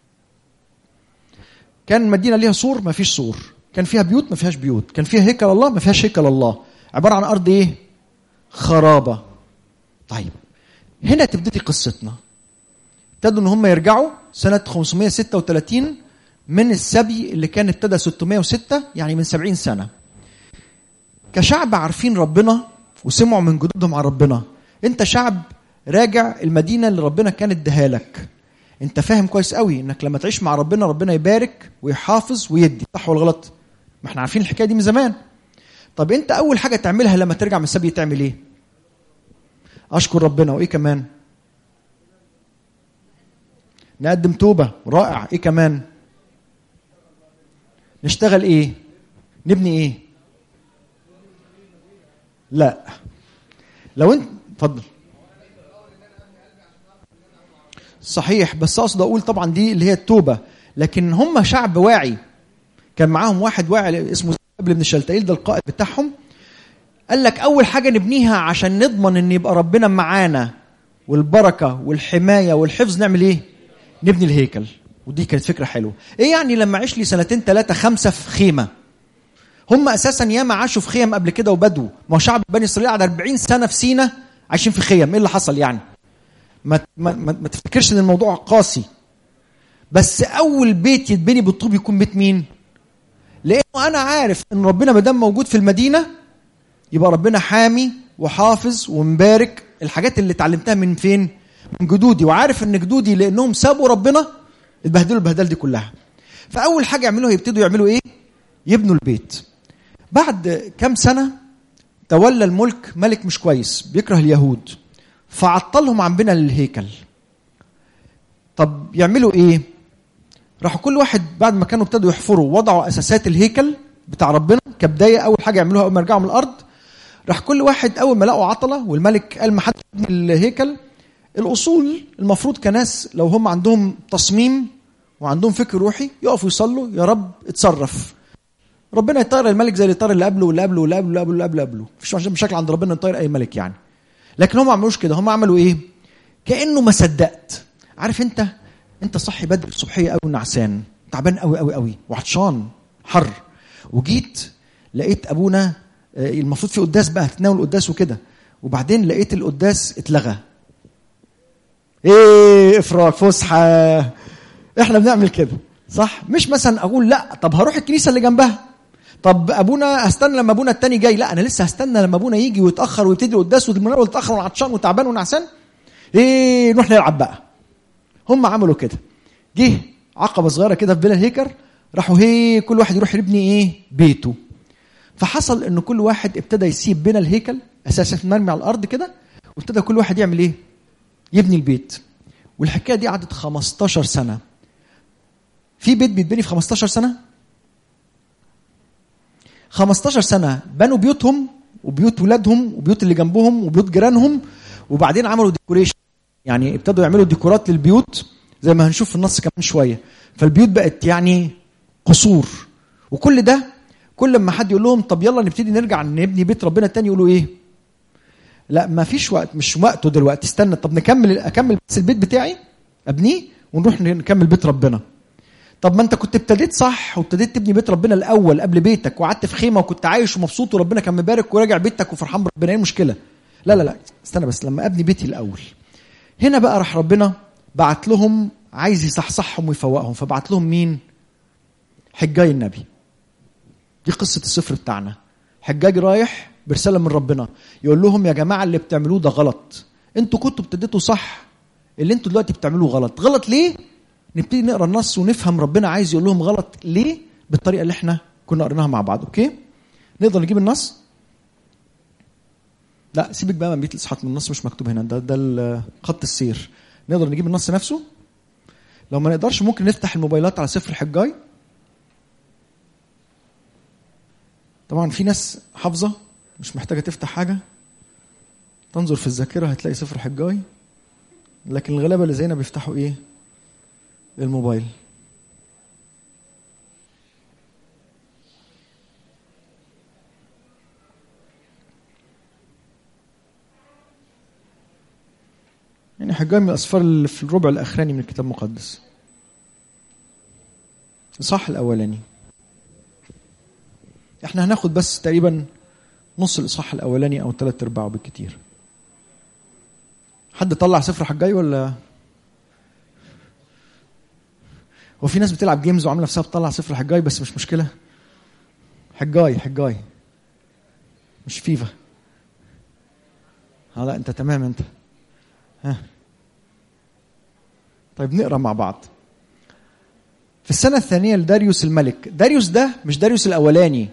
كان مدينة ليها سور ما فيش سور، كان فيها بيوت ما فيهاش بيوت، كان فيها هيكل الله ما فيهاش هيكل الله، عبارة عن ارض ايه؟ خرابة. طيب هنا تبتدي قصتنا. ابتدوا ان هم يرجعوا سنة خمسمائة وستة وثلاثين من السبي اللي كان ابتدى ستمائة وستة، يعني من سبعين سنة. كشعب عارفين ربنا وسمعوا من جدودهم عن ربنا. انت شعب راجع المدينة اللي ربنا كان اداها لك. انت فاهم كويس قوي انك لما تعيش مع ربنا ربنا يبارك ويحافظ ويدي، صح ولا غلط؟ ما احنا عارفين الحكاية دي من زمان. طب انت اول حاجة تعملها لما ترجع من السبي تعمل ايه؟ اشكر ربنا. وايه كمان؟ نقدم توبة. رائع. ايه كمان؟ نشتغل ايه؟ نبني ايه؟ لا، لو انت اتفضل. صحيح، بس اقصد اقول طبعا دي اللي هي التوبة، لكن هم شعب واعي. كان معاهم واحد واعي اسمه قبل ابن شلتائيل، ده القائد بتاعهم. قال لك اول حاجة نبنيها عشان نضمن ان يبقى ربنا معانا والبركة والحماية والحفظ، نعمل ايه؟ نبني الهيكل. ودي كانت فكرة حلوة. ايه يعني لما عيش لي سنتين ثلاثة خمسة في خيمة؟ هم اساسا ياما عاشوا في خيم قبل كده وبدوا. ما هو شعب بني اسرائيل قعد أربعين سنة في سينا عايشين في خيم. ايه اللي حصل يعني؟ ما ما ما تفتكرش ان الموضوع قاسي. بس اول بيت يتبني بالطوب يكون بيت مين؟ لانه انا عارف ان ربنا ما دام موجود في المدينة يبقى ربنا حامي وحافظ ومبارك. الحاجات اللي اتعلمتها من فين؟ من جدودي. وعارف ان جدودي لانهم سابوا ربنا اتبهدلوا البهدله دي كلها. فاول حاجه يعملوها يبتدوا يعملوا ايه؟ يبنوا البيت. بعد كام سنه تولى الملك ملك مش كويس بيكره اليهود، فعطلهم عن بناء الهيكل. طب يعملوا ايه؟ راحوا كل واحد بعد ما كانوا ابتدوا يحفروا وضعوا اساسات الهيكل بتاع ربنا كبدايه. اول حاجه يعملوها اول ما يرجعوا من الارض، راح كل واحد اول ما لقوا عطله والملك قال ما حد يبني الهيكل، الاصول المفروض كناس لو هم عندهم تصميم وعندهم فكر روحي يقفوا يصلوا يا رب اتصرف. ربنا يطير الملك زي اللي طار اللي قبله واللي قبله واللي قبله واللي قبله واللي قبله قبله. مفيش مشاكل عند ربنا يطير اي ملك يعني. لكن هم ما عملوش كده. هم عملوا ايه؟ كانه ما صدقت. عارف انت انت صحي بدري الصبحيه قوي نعسان تعبان قوي قوي قوي وعطشان حر، وجيت لقيت ابونا المفروض في قداس بقى تتناول القداس وكده، وبعدين لقيت القداس اتلغى. ايه افراج فسحه. احنا بنعمل كده صح؟ مش مثلا اقول لا طب هروح الكنيسه اللي جنبها، طب ابونا هستنى لما ابونا التاني جاي، لا انا لسه هستنى لما ابونا يجي ويتاخر ويبتدي القداس والمناول يتاخر وعطشان وتعبان ونعسان. ايه نروح نلعب بقى. هم عملوا كده. جه عقبه صغيره كده في بين الهيكل، راحوا هي كل واحد يروح يبني ايه؟ بيته. فحصل ان كل واحد ابتدى يسيب بين الهيكل اساسا مرمي على الارض كده، وابتدى كل واحد يعمل ايه؟ يبني البيت. والحكايه دي قعدت خمستاشر سنه. في بيت بيتبني في خمستاشر سنه؟ خمستاشر سنه بنوا بيوتهم وبيوت ولادهم وبيوت اللي جنبهم وبيوت جيرانهم، وبعدين عملوا ديكوريشن، يعني ابتدوا يعملوا ديكورات للبيوت زي ما هنشوف في النص كمان شويه. فالبيوت بقت يعني قصور. وكل ده كل ما حد يقول لهم طب يلا نبتدي نرجع نبني بيت ربنا تاني، يقولوا ايه؟ لا ما فيش وقت، مش وقته دلوقتي، استنى طب نكمل اكمل بس البيت بتاعي ابنيه ونروح نكمل بيت ربنا. طب ما انت كنت ابتديت صح وابتديت تبني بيت ربنا الاول قبل بيتك، وقعدت في خيمه وكنت عايش ومبسوط وربنا كان مبارك وراجع بيتك وفرحان بربنا، ايه المشكله؟ لا لا لا استنى بس لما ابني بيتي الاول. هنا بقى راح ربنا بعت لهم عايز يصحصحهم ويفوقهم، فبعت لهم مين؟ حجاي النبي. دي قصه السفر بتاعنا. حجاج رايح برساله من ربنا يقول لهم يا جماعه اللي بتعملوه ده غلط، انتوا كنتوا ابتديتوا صح، اللي انتوا دلوقتي بتعملوه غلط. غلط ليه؟ نبتدي نقرا النص ونفهم ربنا عايز يقول لهم غلط ليه بالطريقه اللي احنا كنا قريناها مع بعض. اوكي نقدر نجيب النص؟ لا سيبك بقى من بيت الاسحاق، من النص مش مكتوب هنا، ده ده خط السير. نقدر نجيب النص نفسه؟ لو ما نقدرش ممكن نفتح الموبايلات على سفر حجاي. طبعا في ناس حافظة مش محتاجة تفتح حاجة، تنظر في الذاكرة هتلاقي سفر حجاي، لكن الغلابة اللي زينا بيفتحوا ايه؟ الموبايل. يعني حجاي من الأسفار اللي في الربع الأخراني من الكتاب المقدس، الإصحاح الأولاني. احنا هناخد بس تقريبا نص الإصحاح الأولاني أو ثلاث أرباعه بالكتير. حد طلع سفر حجاي ولا؟ وفي ناس بتلعب جيمز وعامله نفسها بتطلع سفر حجاي، بس مش مشكلة. حجاي حجاي مش فيفا. ها لا انت تمام انت. ها طيب نقرأ مع بعض. في السنة الثانية لداريوس الملك. داريوس ده مش داريوس الأولاني،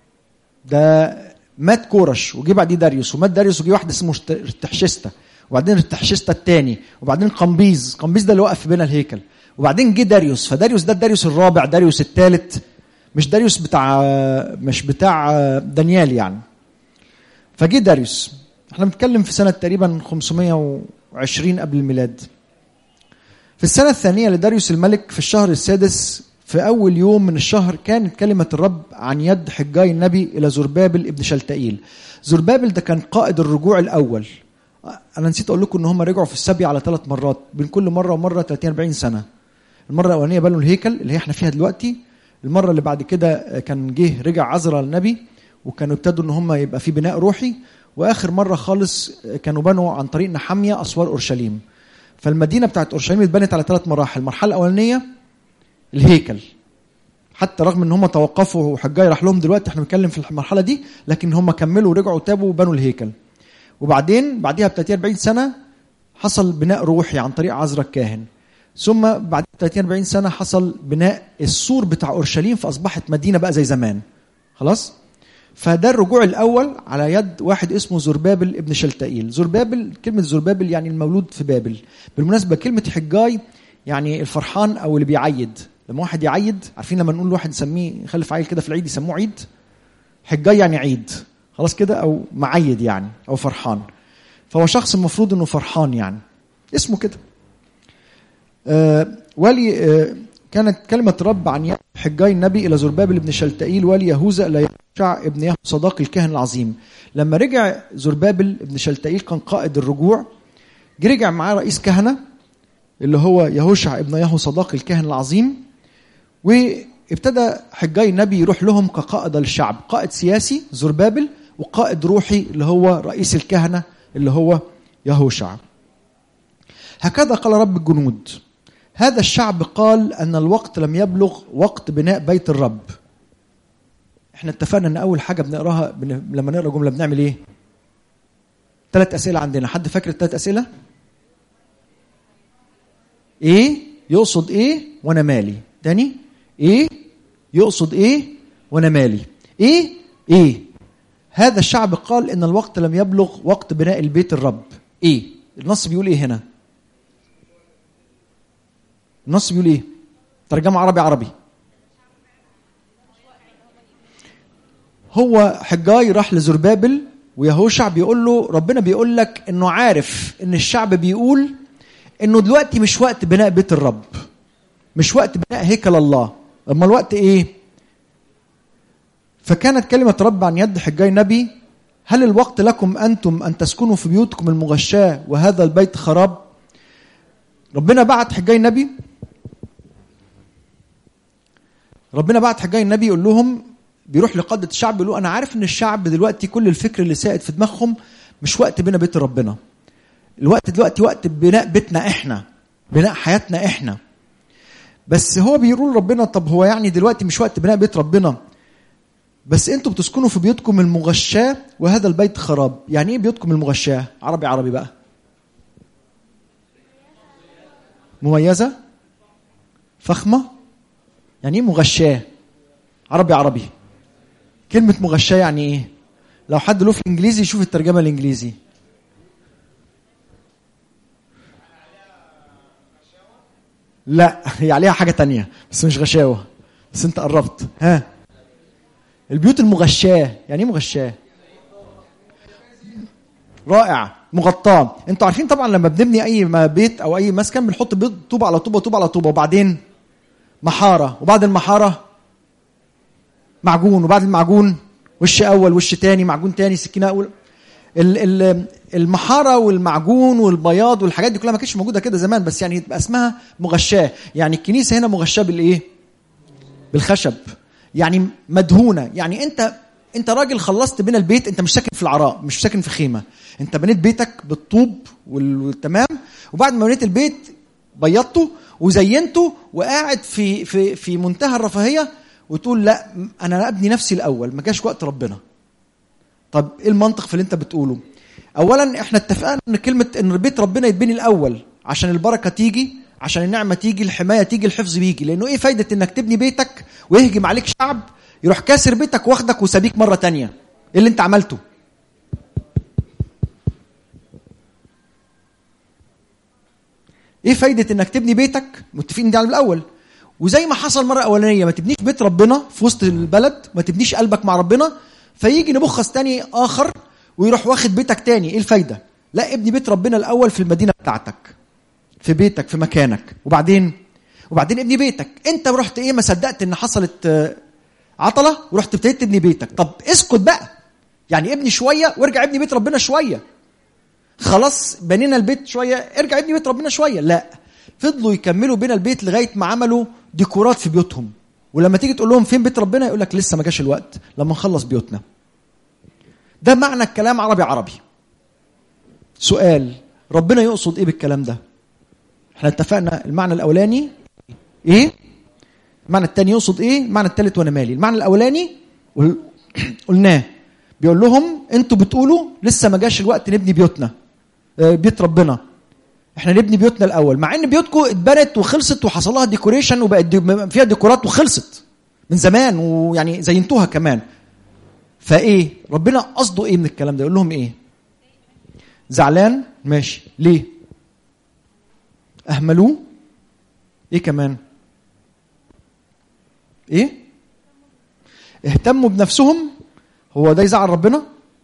ده مات كورش وجي بعديه داريوس، ومات داريوس وجي واحد اسمه رتحشستا، وبعدين رتحشستا الثاني، وبعدين قمبيز. قمبيز ده اللي وقف في بين الهيكل، وبعدين جه داريوس. فداريوس ده داريوس الرابع، داريوس الثالث، مش داريوس بتاع مش بتاع دانيال يعني. فجه داريوس. احنا بنتكلم في سنة تقريبا خمسمائة وعشرين قبل الميلاد. في السنة الثانية لداريوس الملك في الشهر السادس في أول يوم من الشهر كانت كلمة الرب عن يد حجاي النبي إلى زربابل ابن شلتائيل. زربابل ده كان قائد الرجوع الأول. أنا نسيت أقول لكم إن هم رجعوا في السبي على ثلاث مرات، بين كل مرة ومرة ثلاثين أربعين سنة. المرة الأولانية بنوا الهيكل اللي هي احنا فيها دلوقتي. المرة اللي بعد كده كان جه رجع عزرا النبي وكانوا ابتدوا إن هم يبقى في بناء روحي. وآخر مرة خالص كانوا بنوا عن طريق نحمية أسوار أورشليم. فالمدينة بتاعت أورشليم اتبنت على ثلاث مراحل. المرحلة الأولانية الهيكل، حتى رغم ان هم توقفوا وحجاي راح لهم دلوقتي احنا بنتكلم في المرحلة دي، لكن هم كملوا ورجعوا وتابوا وبنوا الهيكل. وبعدين بعديها ب ثلاثين أربعين سنة حصل بناء روحي عن طريق عزرا الكاهن. ثم بعد ثلاثين أربعين سنة حصل بناء السور بتاع أورشليم، فأصبحت مدينة بقى زي زمان خلاص. فده الرجوع الأول على يد واحد اسمه زربابل ابن شلتائيل. زربابل، كلمة زربابل يعني المولود في بابل. بالمناسبة كلمة حجاي يعني الفرحان أو اللي بيعيد. لما واحد يعيد، عارفين لما نقول واحد نسميه يخلف عيل كده في العيد يسموه عيد؟ حجاي يعني عيد خلاص كده، أو معيد يعني، أو فرحان. فهو شخص المفروض أنه فرحان يعني، اسمه كده. آه ولي آه كانت كلمة رب عن حجاي النبي إلى زربابل ابن شلتائيل ولي يهوذا إلى يهوشع ابن يهو صداق الكاهن العظيم. لما رجع زربابل ابن شلتائيل كان قائد الرجوع، رجع معاه رئيس كهنة اللي هو يهوشع ابن يهو صداق الكاهن العظيم. وابتدى حجاي النبي يروح لهم كقائد للشعب، قائد سياسي زربابل، وقائد روحي اللي هو رئيس الكهنة اللي هو يهوشع. هكذا قال رب الجنود: هذا الشعب قال أن الوقت لم يبلغ وقت بناء بيت الرب. احنا اتفقنا ان اول حاجة بنقراها بن... لما نقرأ جملة بنعمل ايه؟ ثلاث اسئلة عندنا. حد فاكر الثلاث اسئلة؟ ايه يقصد ايه وانا مالي؟ تاني، ايه يقصد ايه وانا مالي؟ ايه ايه هذا الشعب قال ان الوقت لم يبلغ وقت بناء البيت الرب. ايه النص بيقول ايه هنا؟ النص بيقول ايه؟ ترجمة عربي عربي. هو حجاي راح لزربابل ويهوشع بيقول له ربنا بيقول لك انه عارف ان الشعب بيقول انه دلوقتي مش وقت بناء بيت الرب، مش وقت بناء هيكل الله. اما الوقت ايه؟ فكانت كلمة رب عن يد حجاي النبي: هل الوقت لكم انتم ان تسكنوا في بيوتكم المغشاة وهذا البيت خراب؟ ربنا بعت حجاي النبي ربنا بعت حجاي النبي يقول لهم، بيروح لقادة الشعب يقول له انا عارف ان الشعب دلوقتي كل الفكر اللي سائد في دماغهم مش وقت بناء بيت ربنا. الوقت دلوقتي وقت بناء بيتنا احنا، بناء حياتنا احنا. بس هو بيقول ربنا طب هو يعني دلوقتي مش وقت بناء بيت ربنا، بس انتوا بتسكنوا في بيوتكم المغشاة وهذا البيت خراب. يعني ايه بيوتكم المغشاة؟ عربي عربي بقى. مميزة، فخمة. يعني ايه مغشاة؟ عربي عربي. كلمة مغشاة يعني ايه؟ لو حد له في الانجليزي يشوف الترجمة الانجليزي. لا، هي عليها حاجة تانية بس مش غشاوة، بس انت قربت. ها البيوت المغشاه. يعني ايه مغشاه؟ رائع. مغطاه. انتوا عارفين طبعا لما بنبني اي بيت او اي مسكن بنحط بيض طوبه على طوبه طوبه على طوبه، وبعدين محاره، وبعد المحاره معجون، وبعد المعجون وش اول وش تاني، معجون تاني، سكينه اول. المحاره والمعجون والبياض والحاجات دي كلها ما كانتش موجوده كده زمان، بس يعني تبقى اسمها مغشاه. يعني الكنيسه هنا مغشاه بالايه؟ بالخشب، يعني مدهونه. يعني انت انت راجل خلصت بنا البيت، انت مش ساكن في العراء، مش ساكن في خيمه، انت بنيت بيتك بالطوب والتمام، وبعد ما بنيت البيت بيضته وزينته وقاعد في في في منتهى الرفاهيه، وتقول لا انا ابني نفسي الاول، ما جاش وقت ربنا. طب ايه المنطق في اللي انت بتقوله؟ اولا احنا اتفقنا ان كلمه ان بيت ربنا يتبني الاول عشان البركه تيجي، عشان النعمه تيجي، الحمايه تيجي، الحفظ بيجي. لانه ايه فايده انك تبني بيتك ويهجم عليك شعب يروح كاسر بيتك واخدك وسابيك مره تانية؟ ايه اللي انت عملته؟ ايه فايده انك تبني بيتك؟ متفقين دي على الاول. وزي ما حصل مره اولانيه، ما تبنيش بيت ربنا في وسط البلد، ما تبنيش قلبك مع ربنا، فيجي نبوخذ تاني اخر ويروح واخد بيتك تاني. ايه الفايده؟ لا، ابني بيت ربنا الاول في المدينه بتاعتك، في بيتك، في مكانك، وبعدين وبعدين ابني بيتك. انت رحت ايه؟ ما صدقت ان حصلت عطله ورحت ابتديت تبني بيتك. طب اسكت بقى، يعني ابني شويه وارجع ابني بيت ربنا شويه. خلاص بنينا البيت شويه، ارجع ابني بيت ربنا شويه. لا، فضلوا يكملوا بين البيت لغايه ما عملوا ديكورات في بيوتهم. ولما تيجي تقول لهم فين بيت ربنا يقول لك لسه ما جاش الوقت، لما نخلص بيوتنا. ده معنى الكلام عربي عربي. سؤال، ربنا يقصد ايه بالكلام ده؟ احنا اتفقنا المعنى الاولاني ايه، المعنى الثاني يقصد ايه، المعنى الثالث وانا مالي. المعنى الاولاني قلناه، بيقول لهم انتوا بتقولوا لسه ما جاش الوقت نبني بيوتنا، بيت ربنا، احنا نبني بيوتنا الاول، مع ان بيوتكم اتبنت وخلصت وحصل لها ديكوريشن وبقت فيها ديكورات وخلصت من زمان، ويعني زينتوها كمان. فايه ربنا قصده ايه من الكلام ده؟ يقول لهم ايه؟ زعلان؟ ماشي، ليه؟ اهملوه؟ ايه كمان؟ ايه؟ اهتموا بنفسهم؟ هو ده يزعل ربنا؟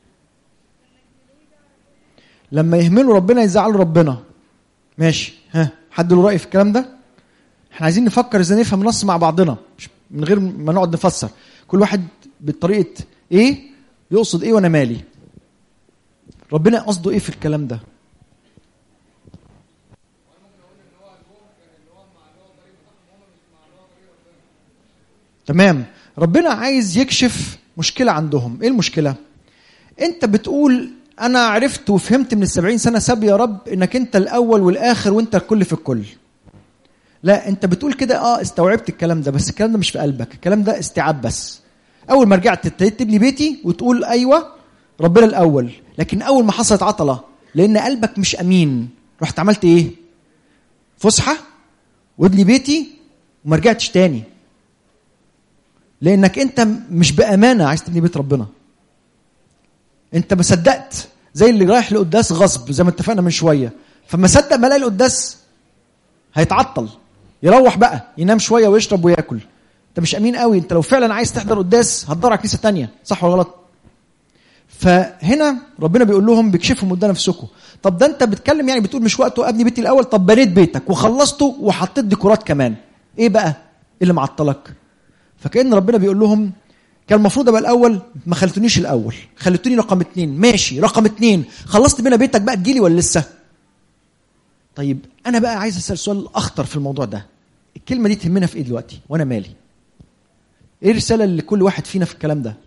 لما يهملوا ربنا يزعلوا ربنا. ماشي، ها حد له رأي في الكلام ده؟ احنا عايزين نفكر ازاي نفهم النص مع بعضنا من غير ما نقعد نفسر، كل واحد بطريقة ايه يقصد ايه وانا مالي. ربنا قصده ايه في الكلام ده؟ تمام، ربنا عايز يكشف مشكلة عندهم. ايه المشكلة؟ انت بتقول انا عرفت وفهمت من السبعين سنة سب يا رب انك انت الاول والاخر وانت الكل في الكل. لا، انت بتقول كده اه استوعبت الكلام ده، بس الكلام ده مش في قلبك، الكلام ده استيعاب بس. اول ما رجعت ابتديت تبني بيتي وتقول ايوه ربنا الاول، لكن اول ما حصلت عطلة لان قلبك مش امين، رحت عملت ايه؟ فسحة وابني بيتي وما رجعتش تاني، لانك انت مش بامانه عايز تبني بيت ربنا. انت ما صدقت، زي اللي رايح لقداس غصب زي ما اتفقنا من شويه، فما صدق ما لاقي القداس هيتعطل، يروح بقى ينام شويه ويشرب وياكل. انت مش امين قوي. انت لو فعلا عايز تحضر قداس هتدور على كنيسه تانية، صح ولا غلط؟ فهنا ربنا بيقول لهم بيكشفهم قدام نفسكم. طب ده انت بتكلم يعني بتقول مش وقته ابني بيتي الاول. طب بنيت بيتك وخلصته وحطيت ديكورات كمان، ايه بقى اللي معطلك؟ فكأن ربنا بيقول لهم كان المفروض ابقى الاول، ما خلتونيش الاول، خلتوني رقم اتنين. ماشي، رقم اتنين، خلصت بينا بيتك بقى تجيلي ولا لسه؟ طيب انا بقى عايز اسال سؤال اخطر في الموضوع ده. الكلمه دي تهمنا في ايه دلوقتي وانا مالي؟ ايه الرساله لكل واحد فينا في الكلام ده؟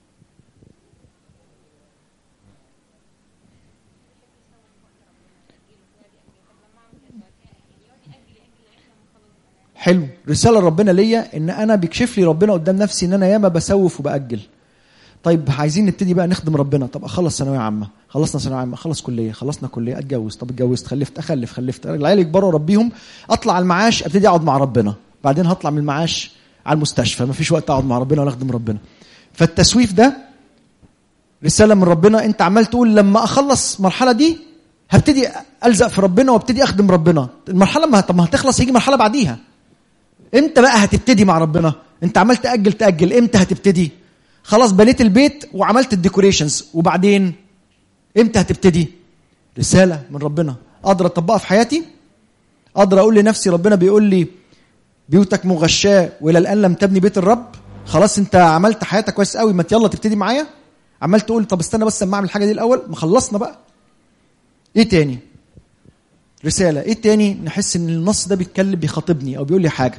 حلو، رسالة ربنا ليا ان انا بيكشف لي ربنا قدام نفسي ان انا ياما بسوف وبأجل. طيب عايزين نبتدي بقى نخدم ربنا. طب اخلص ثانويه عامه، خلصنا ثانويه عامه، اخلص كليه، خلصنا كليه، اتجوز، طب اتجوزت، خلفت، اخلف، خلفت، العيال يكبروا اربيهم، اطلع على المعاش، ابتدي اقعد مع ربنا، بعدين هطلع من المعاش على المستشفى، مفيش وقت اقعد مع ربنا ولا اخدم ربنا. فالتسويف ده رساله من ربنا. انت عمال تقول لما اخلص المرحله دي هبتدي الزق في ربنا وابتدي اخدم ربنا. المرحله ما طب ما هتخلص يجي مرحله بعديها. امتى بقى هتبتدي مع ربنا؟ انت عمال تأجل تأجل، امتى هتبتدي؟ خلاص بنيت البيت وعملت الديكوريشنز، وبعدين امتى هتبتدي؟ رسالة من ربنا اقدر اطبقها في حياتي. اقدر اقول لنفسي ربنا بيقول لي بيوتك مغشاة والى الان لم تبني بيت الرب. خلاص انت عملت حياتك كويس قوي، ما يلا تبتدي معايا. عمال تقول طب استنى بس اما اعمل الحاجه دي الاول، ما خلصنا بقى. ايه تاني؟ رساله. ايه تاني؟ نحس ان النص ده بيتكلم بيخاطبني او بيقول لي حاجه.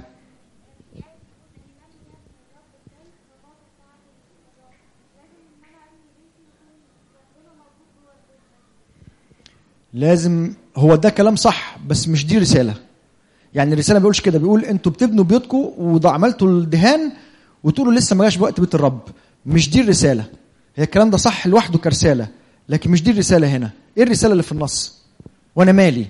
لازم، هو ده كلام صح بس مش دي رساله. يعني الرساله ما بيقولش كده، بيقول انتوا بتبنوا بيوتكم وعملتوا الدهان وتقولوا لسه ما جاش وقت بيت الرب. مش دي الرساله. هي الكلام ده صح لوحده كرساله، لكن مش دي الرساله هنا. ايه الرساله اللي في النص؟ وانا مالي.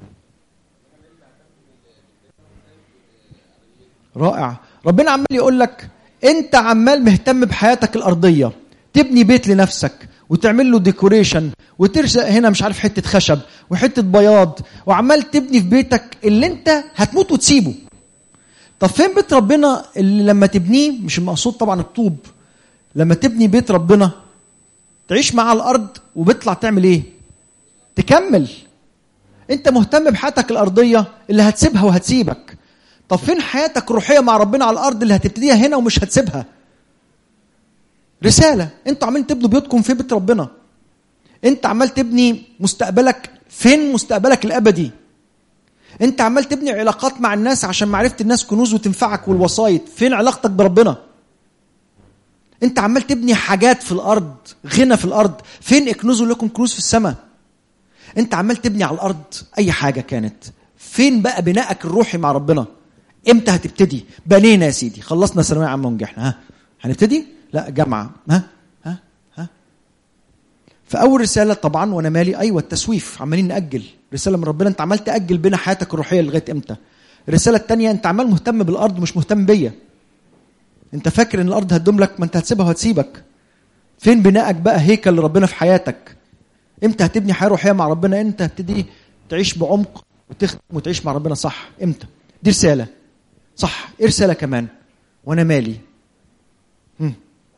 رائع. ربنا عمال يقول لك انت عمال مهتم بحياتك الارضيه، تبني بيت لنفسك وتعمل له ديكوريشن وترشق هنا مش عارف حته خشب وحته بياض، وعمال تبني في بيتك اللي انت هتموت وتسيبه. طب فين بيت ربنا اللي لما تبنيه؟ مش المقصود طبعا الطوب. لما تبني بيت ربنا تعيش مع الارض وبيطلع تعمل ايه؟ تكمل. انت مهتم بحياتك الارضيه اللي هتسيبها وهتسيبك. طب فين حياتك الروحيه مع ربنا على الارض اللي هتبتديها هنا ومش هتسيبها؟ رساله. انتوا عمالين تبنوا بيوتكم في بيت ربنا، انت عمال تبني مستقبلك. فين مستقبلك الابدي؟ انت عمال تبني علاقات مع الناس عشان معرفه الناس كنوز وتنفعك والوسايط. فين علاقتك بربنا؟ انت عمال تبني حاجات في الارض، غنى في الارض. فين اكنوزوا لكم كنوز في السماء؟ انت عمال تبني على الارض اي حاجه كانت. فين بقى بنائك الروحي مع ربنا؟ امتى هتبتدي؟ بنينا يا سيدي، خلصنا ثانويه عامه ونجحنا، ها هنبتدي؟ لا جامعه، ها ها ها فاول رساله طبعا وانا مالي. ايوه التسويف، عمالين ناجل. رساله من ربنا، انت عمال تاجل بين حياتك الروحيه لغايه امتى؟ الرساله الثانيه، انت عمال مهتم بالارض مش مهتم بيا. انت فاكر ان الارض هتدوم لك؟ ما انت هتسيبها وهتسيبك. فين بنائك بقى هيكل لربنا في حياتك؟ امتى هتبني حياه روحيه مع ربنا؟ انت هتبتدي تعيش بعمق وتختم وتعيش مع ربنا صح. امتى؟ دي رساله صح. ايه رساله كمان؟ وانا مالي. هم.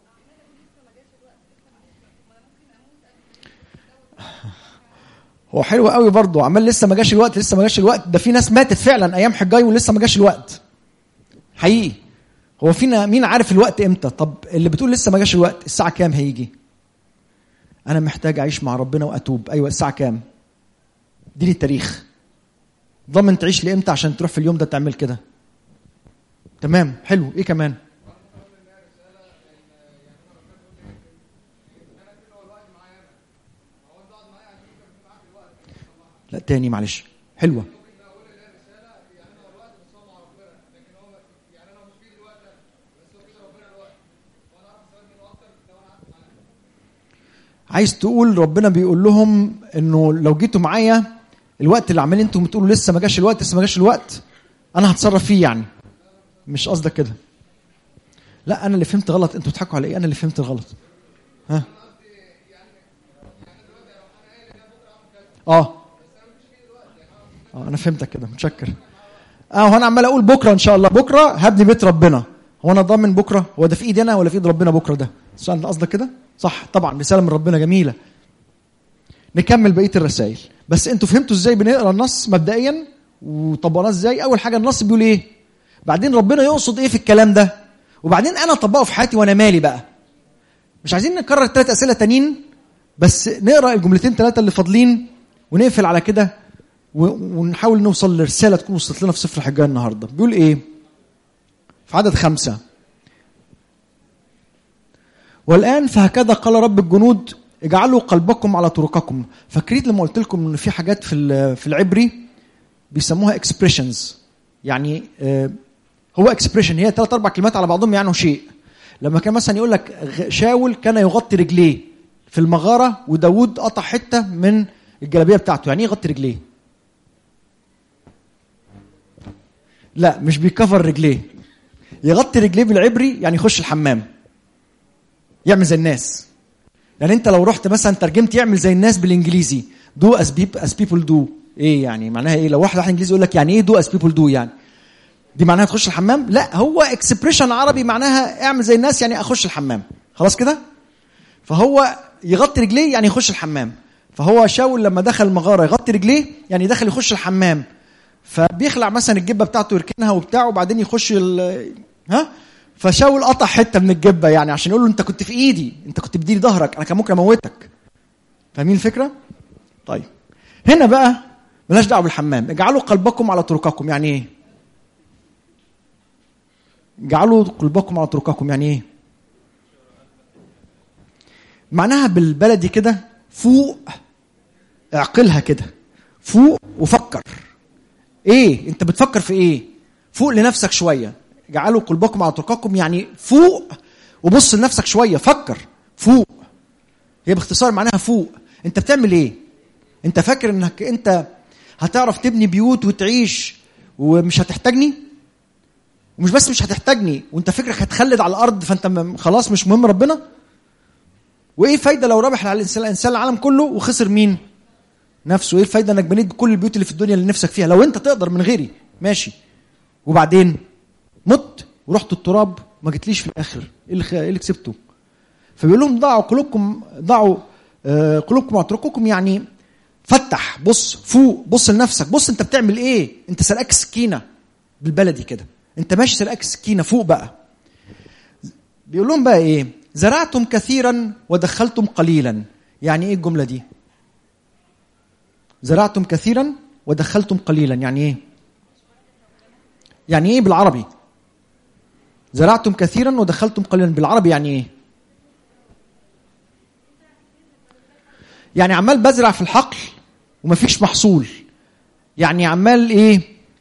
هو حلو قوي برضه، عمال لسه ما جاش الوقت، لسه ما جاش الوقت. ده في ناس ماتت فعلا ايام حجاي ولسه ما جاش الوقت حقيقي. هو فينا مين عارف الوقت امتى؟ طب اللي بتقول لسه ما جاش الوقت، الساعه كام هيجي؟ انا محتاج اعيش مع ربنا واتوب. ايوه الساعه كام؟ اديني التاريخ. ضمن تعيش لامتى عشان تروح في اليوم ده تعمل كده؟ تمام حلو. ايه كمان؟ لا تاني معلش. حلوه. عايز تقول ربنا بيقول لهم انه لو جيتوا معايا الوقت اللي عمالين انتم بتقولوا لسه ما جاش الوقت لسه ما جاش الوقت، انا هتصرف فيه. يعني مش قصدك كده؟ لا انا اللي فهمت غلط. انتوا بتضحكوا على ايه؟ انا اللي فهمت غلط. ها اه اه انا فهمتك كده. متشكر. اه وانا عمال اقول بكره ان شاء الله، بكره هبني بيت ربنا. هو انا ضامن بكره؟ هو ده في ايدي انا ولا في ايد ربنا بكره ده؟ انت قصدك كده صح؟ طبعا رساله من ربنا جميله. نكمل بقيه الرسائل. بس انتوا فهمتوا ازاي بنقرا النص مبدئيا وطبقناه ازاي؟ اول حاجه النص بيقول ايه، بعدين ربنا يقصد ايه في الكلام ده، وبعدين انا اطبقه في حياتي وانا مالي بقى. مش عايزين نكرر ثلاث اسئله تانيين، بس نقرا الجملتين ثلاثه اللي فاضلين ونقفل على كده ونحاول نوصل لرساله تكون وصلت لنا في سفر الحجاج النهارده. بيقول ايه في عدد خمسة؟ والآن فهكذا قال رب الجنود اجعلوا قلبكم على طرقكم. فاكرين لما قلت لكم ان في حاجات في في العبري بيسموها اكسبريشنز، يعني هو اكسبريشن هي ثلاث اربع كلمات على بعضهم يعني شيء. لما كان مثلا يقول لك شاول كان يغطي رجليه في المغاره وداود قطع حته من الجلابيه بتاعته، يعني ايه يغطي رجليه؟ لا مش بيكفر رجليه. يغطي رجليه بالعبري يعني يخش الحمام يعمل زي الناس. يعني انت لو رحت مثلا ترجمت يعمل زي الناس بالانجليزي do as people do، ايه يعني معناها ايه؟ لو واحد واحد انجليزي يقول لك يعني ايه do as people do، يعني دي معناها تخش الحمام؟ لا هو اكسبريشن عربي معناها اعمل زي الناس يعني اخش الحمام. خلاص كده. فهو يغطي رجليه يعني يخش الحمام. فهو شاول لما دخل المغاره يغطي رجليه يعني دخل يخش الحمام. فبيخلع مثلا الجبه بتاعته يركنها وبتاع وبعدين يخش ها. فشاول قطع حته من الجبه يعني عشان يقول له انت كنت في ايدي، انت كنت بديني ظهرك، انا كان ممكن اموتك. فاهمين الفكره؟ طيب هنا بقى ملاش دعوه بالحمام. اجعلوا قلبكم على طرقكم يعني ايه؟ اجعلوا قلبكم على طرقكم يعني ايه؟ معناها بالبلدي كده فوق، اعقلها كده، فوق وفكر. ايه انت بتفكر في ايه؟ فوق لنفسك شويه. اجعلوا قلبكم على طرقكم يعني فوق وبص لنفسك شويه، فكر فوق. هي باختصار معناها فوق. انت بتعمل ايه؟ انت فاكر انك انت هتعرف تبني بيوت وتعيش ومش هتحتاجني؟ ومش بس مش هتحتاجني وانت فكرك هتخلد على الارض فانت خلاص مش مهم ربنا؟ وايه فايده لو ربح على الانسان الانسان العالم كله وخسر مين؟ نفسه. ايه الفايده انك بنيت كل البيوت اللي في الدنيا اللي نفسك فيها لو انت تقدر من غيري؟ ماشي. وبعدين مت ورحت التراب ما جتليش في الاخر. ايه اللي ايه اللي كسبته؟ فبيقول لهم ضعوا قلوبكم، ضعوا آه قلوبكم واتركوكم يعني فتح، بص فوق، بص لنفسك، بص انت بتعمل ايه. انت سرقك سكينه بالبلدي كده، انت ماشي سرقك سكينه فوق بقى. بيقول لهم بقى ايه؟ زرعتم كثيرا ودخلتم قليلا. يعني ايه الجمله دي؟ زرعتم كثيرا ودخلتم قليلا يعني ايه؟ يعني ايه بالعربي؟ زرعتم كثيرا ودخلتم قليلا بالعربي يعني ايه؟ يعني عمال بزرع في الحقل ومفيش محصول. يعني عمال ايه؟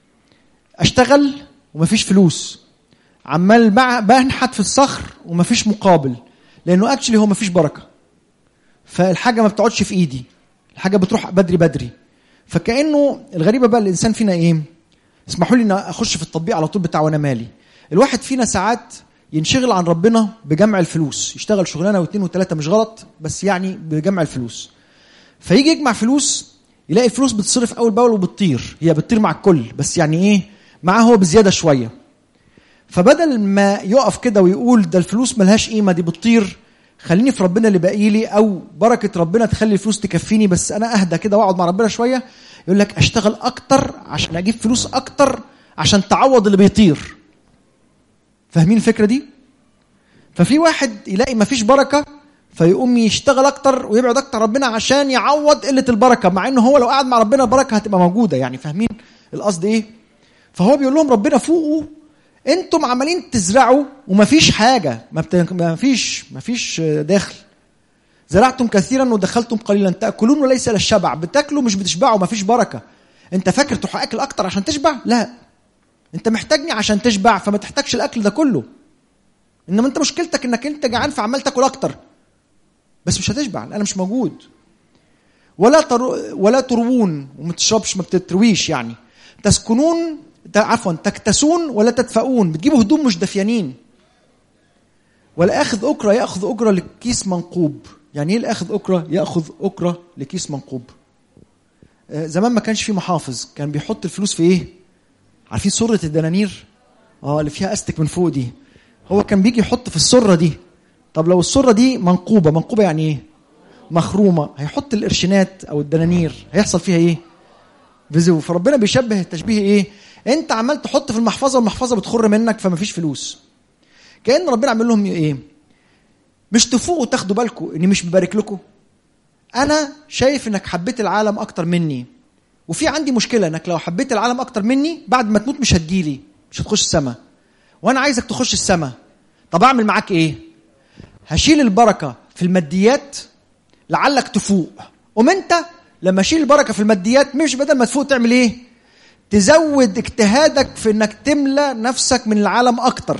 اشتغل ومفيش فلوس. عمال بنحت في الصخر ومفيش مقابل، لانه اكشلي هو مفيش بركه. فالحاجه ما بتقعدش في ايدي، الحاجه بتروح بدري بدري. فكانه الغريبه بقى الانسان فينا ايه؟ اسمحوا لي ان اخش في التطبيق على طول بتاع وانا مالي. الواحد فينا ساعات ينشغل عن ربنا بجمع الفلوس، يشتغل شغلانه واثنين وثلاثه مش غلط، بس يعني بجمع الفلوس. فيجي يجمع فلوس يلاقي الفلوس بتصرف اول باول وبتطير. هي بتطير مع الكل بس يعني ايه؟ معاه هو بزياده شويه. فبدل ما يقف كده ويقول ده الفلوس ملهاش قيمه دي بتطير، خليني في ربنا اللي باقي لي، او بركه ربنا تخلي الفلوس تكفيني بس انا اهدى كده واقعد مع ربنا شويه. يقول لك اشتغل اكتر عشان اجيب فلوس اكتر عشان تعوض اللي بيطير. فاهمين الفكره دي؟ ففي واحد يلاقي مفيش بركه فيقوم يشتغل اكتر ويبعد اكتر ربنا عشان يعوض قله البركه، مع انه هو لو قعد مع ربنا البركه هتبقى موجوده. يعني فاهمين القصد ايه؟ فهو بيقول لهم ربنا فوقه، انتم عمالين تزرعوا ومفيش حاجه، مفيش مفيش داخل. زرعتم كثيرا ودخلتم قليلا، تاكلون وليس للشبع. بتاكلوا مش بتشبعوا، مفيش بركه. انت فاكر تروح اكل اكتر عشان تشبع؟ لا، انت محتاجني عشان تشبع، فما تحتاجش الاكل ده كله. انما انت مشكلتك انك انت جعان فعمال تاكل اكتر بس مش هتشبع، انا مش موجود. ولا ترو ولا تروون وما تشربش، ما بتترويش. يعني تسكنون عفوا تكتسون ولا تدفئون، بتجيبوا هدوم مش دفيانين. ولا اخذ اكره ياخذ اكره لكيس منقوب. يعني ايه الاخذ اكره ياخذ اكره لكيس منقوب؟ آه زمان ما كانش في محافظ، كان بيحط الفلوس في ايه؟ عارفين سره الدنانير؟ اه اللي فيها استك من فوق دي. هو كان بيجي يحط في السره دي. طب لو السره دي منقوبه، منقوبه يعني ايه؟ مخرومه. هيحط القرشينات او الدنانير هيحصل فيها ايه؟ بزو. فربنا بيشبه التشبيه ايه؟ انت عمال تحط في المحفظه والمحفظه بتخر منك فما فيش فلوس. كأن ربنا عمل لهم ايه؟ مش تفوقوا تاخدوا بالكم اني مش ببارك لكم. انا شايف انك حبيت العالم اكتر مني، وفي عندي مشكله انك لو حبيت العالم اكتر مني بعد ما تموت مش هتجيلي، مش هتخش السماء، وانا عايزك تخش السماء. طب اعمل معاك ايه؟ هشيل البركه في الماديات لعلك تفوق. قوم انت لما اشيل البركه في الماديات، مش بدل ما تفوق تعمل ايه؟ تزود اجتهادك في انك تملى نفسك من العالم اكتر،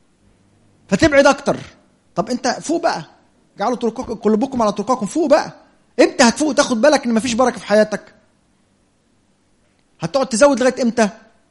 فتبعد اكتر. طب انت فوق بقى، جعلوا طرقكم قلوبكم على طرقكم، فوق بقى. امتى هتفوق وتاخد بالك ان مفيش بركه في حياتك؟ هتقعد تزود لغايه امتى؟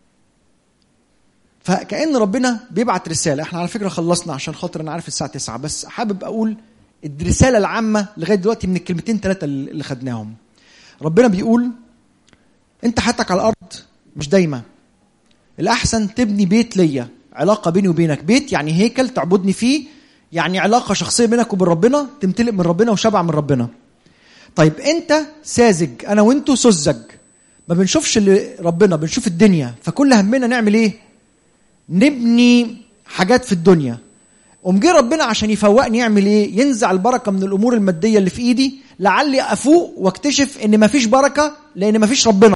فكأن ربنا بيبعت رساله. احنا على فكره خلصنا عشان خاطر انا عارف الساعه تسعة، بس حابب اقول الرساله العامه لغايه دلوقتي من الكلمتين ثلاثه اللي خدناهم. ربنا بيقول انت حياتك على الارض مش دايما. الاحسن تبني بيت ليا، علاقه بيني وبينك، بيت يعني هيكل تعبدني فيه، يعني علاقه شخصيه بينك وبين ربنا، تمتلئ من ربنا وشبع من ربنا. طيب انت ساذج، انا وانتو سذج، ما بنشوفش اللي ربنا، بنشوف الدنيا، فكل همنا نعمل ايه؟ نبني حاجات في الدنيا. قوم جه ربنا عشان يفوقني يعمل ايه؟ ينزع البركه من الامور الماديه اللي في ايدي، لعلي افوق واكتشف ان مفيش بركه لان مفيش ربنا.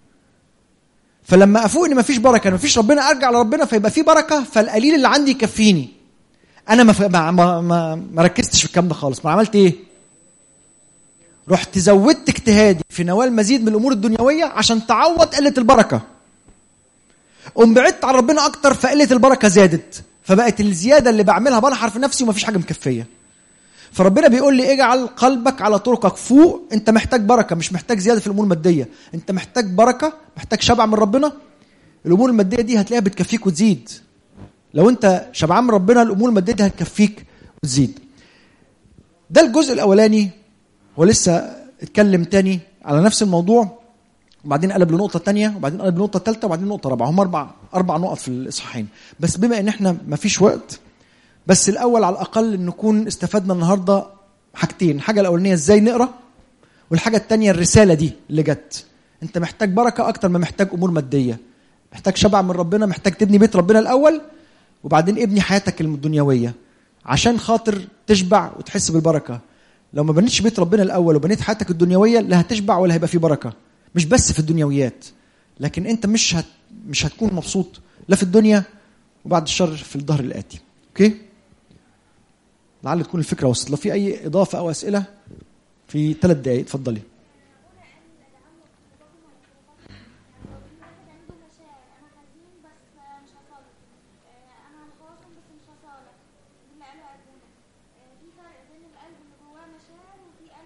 فلما افوق ان مفيش بركه، ان مفيش ربنا، ارجع لربنا فيبقى في بركه، فالقليل اللي عندي يكفيني. انا ما ما ما, ما, ما ركزتش في الكلام ده خالص. ما عملت ايه؟ رحت زودت اجتهادي في نوال مزيد من الامور الدنيويه عشان تعوض قله البركه. قوم بعدت عن ربنا اكتر، فقله البركه زادت، فبقت الزياده اللي بعملها بنحر في نفسي ومفيش حاجه مكفيه. فربنا بيقول لي اجعل قلبك على طرقك، فوق. انت محتاج بركه، مش محتاج زياده في الامور الماديه، انت محتاج بركه، محتاج شبع من ربنا. الامور الماديه دي هتلاقيها بتكفيك وتزيد. لو انت شبعان من ربنا الامور الماديه دي هتكفيك وتزيد. ده الجزء الاولاني. هو لسه اتكلم تاني على نفس الموضوع، وبعدين قلب لنقطه تانية، وبعدين قلب لنقطه ثالثه، وبعدين نقطه رابعه. هم اربع اربع نقط في الاصحاحين. بس بما ان احنا مفيش وقت، بس الاول على الاقل نكون استفدنا النهارده حاجتين. الحاجه الاولانيه ازاي نقرا، والحاجه الثانيه الرساله دي اللي جت. انت محتاج بركه اكتر ما محتاج امور ماديه، محتاج شبع من ربنا، محتاج تبني بيت ربنا الاول، وبعدين ابني حياتك الدنيويه عشان خاطر تشبع وتحس بالبركه. لو ما بنيتش بيت ربنا الاول وبنيت حياتك الدنيويه، لا هتشبع ولا هيبقى فيه بركه. مش بس في الدنيويات، لكن انت مش هت... مش هتكون مبسوط لا في الدنيا وبعد الشر في الظهر الآتي. اوكي؟ لعل تكون الفكره وصلت. لو في اي اضافه او اسئله في ثلاث دقائق اتفضلي.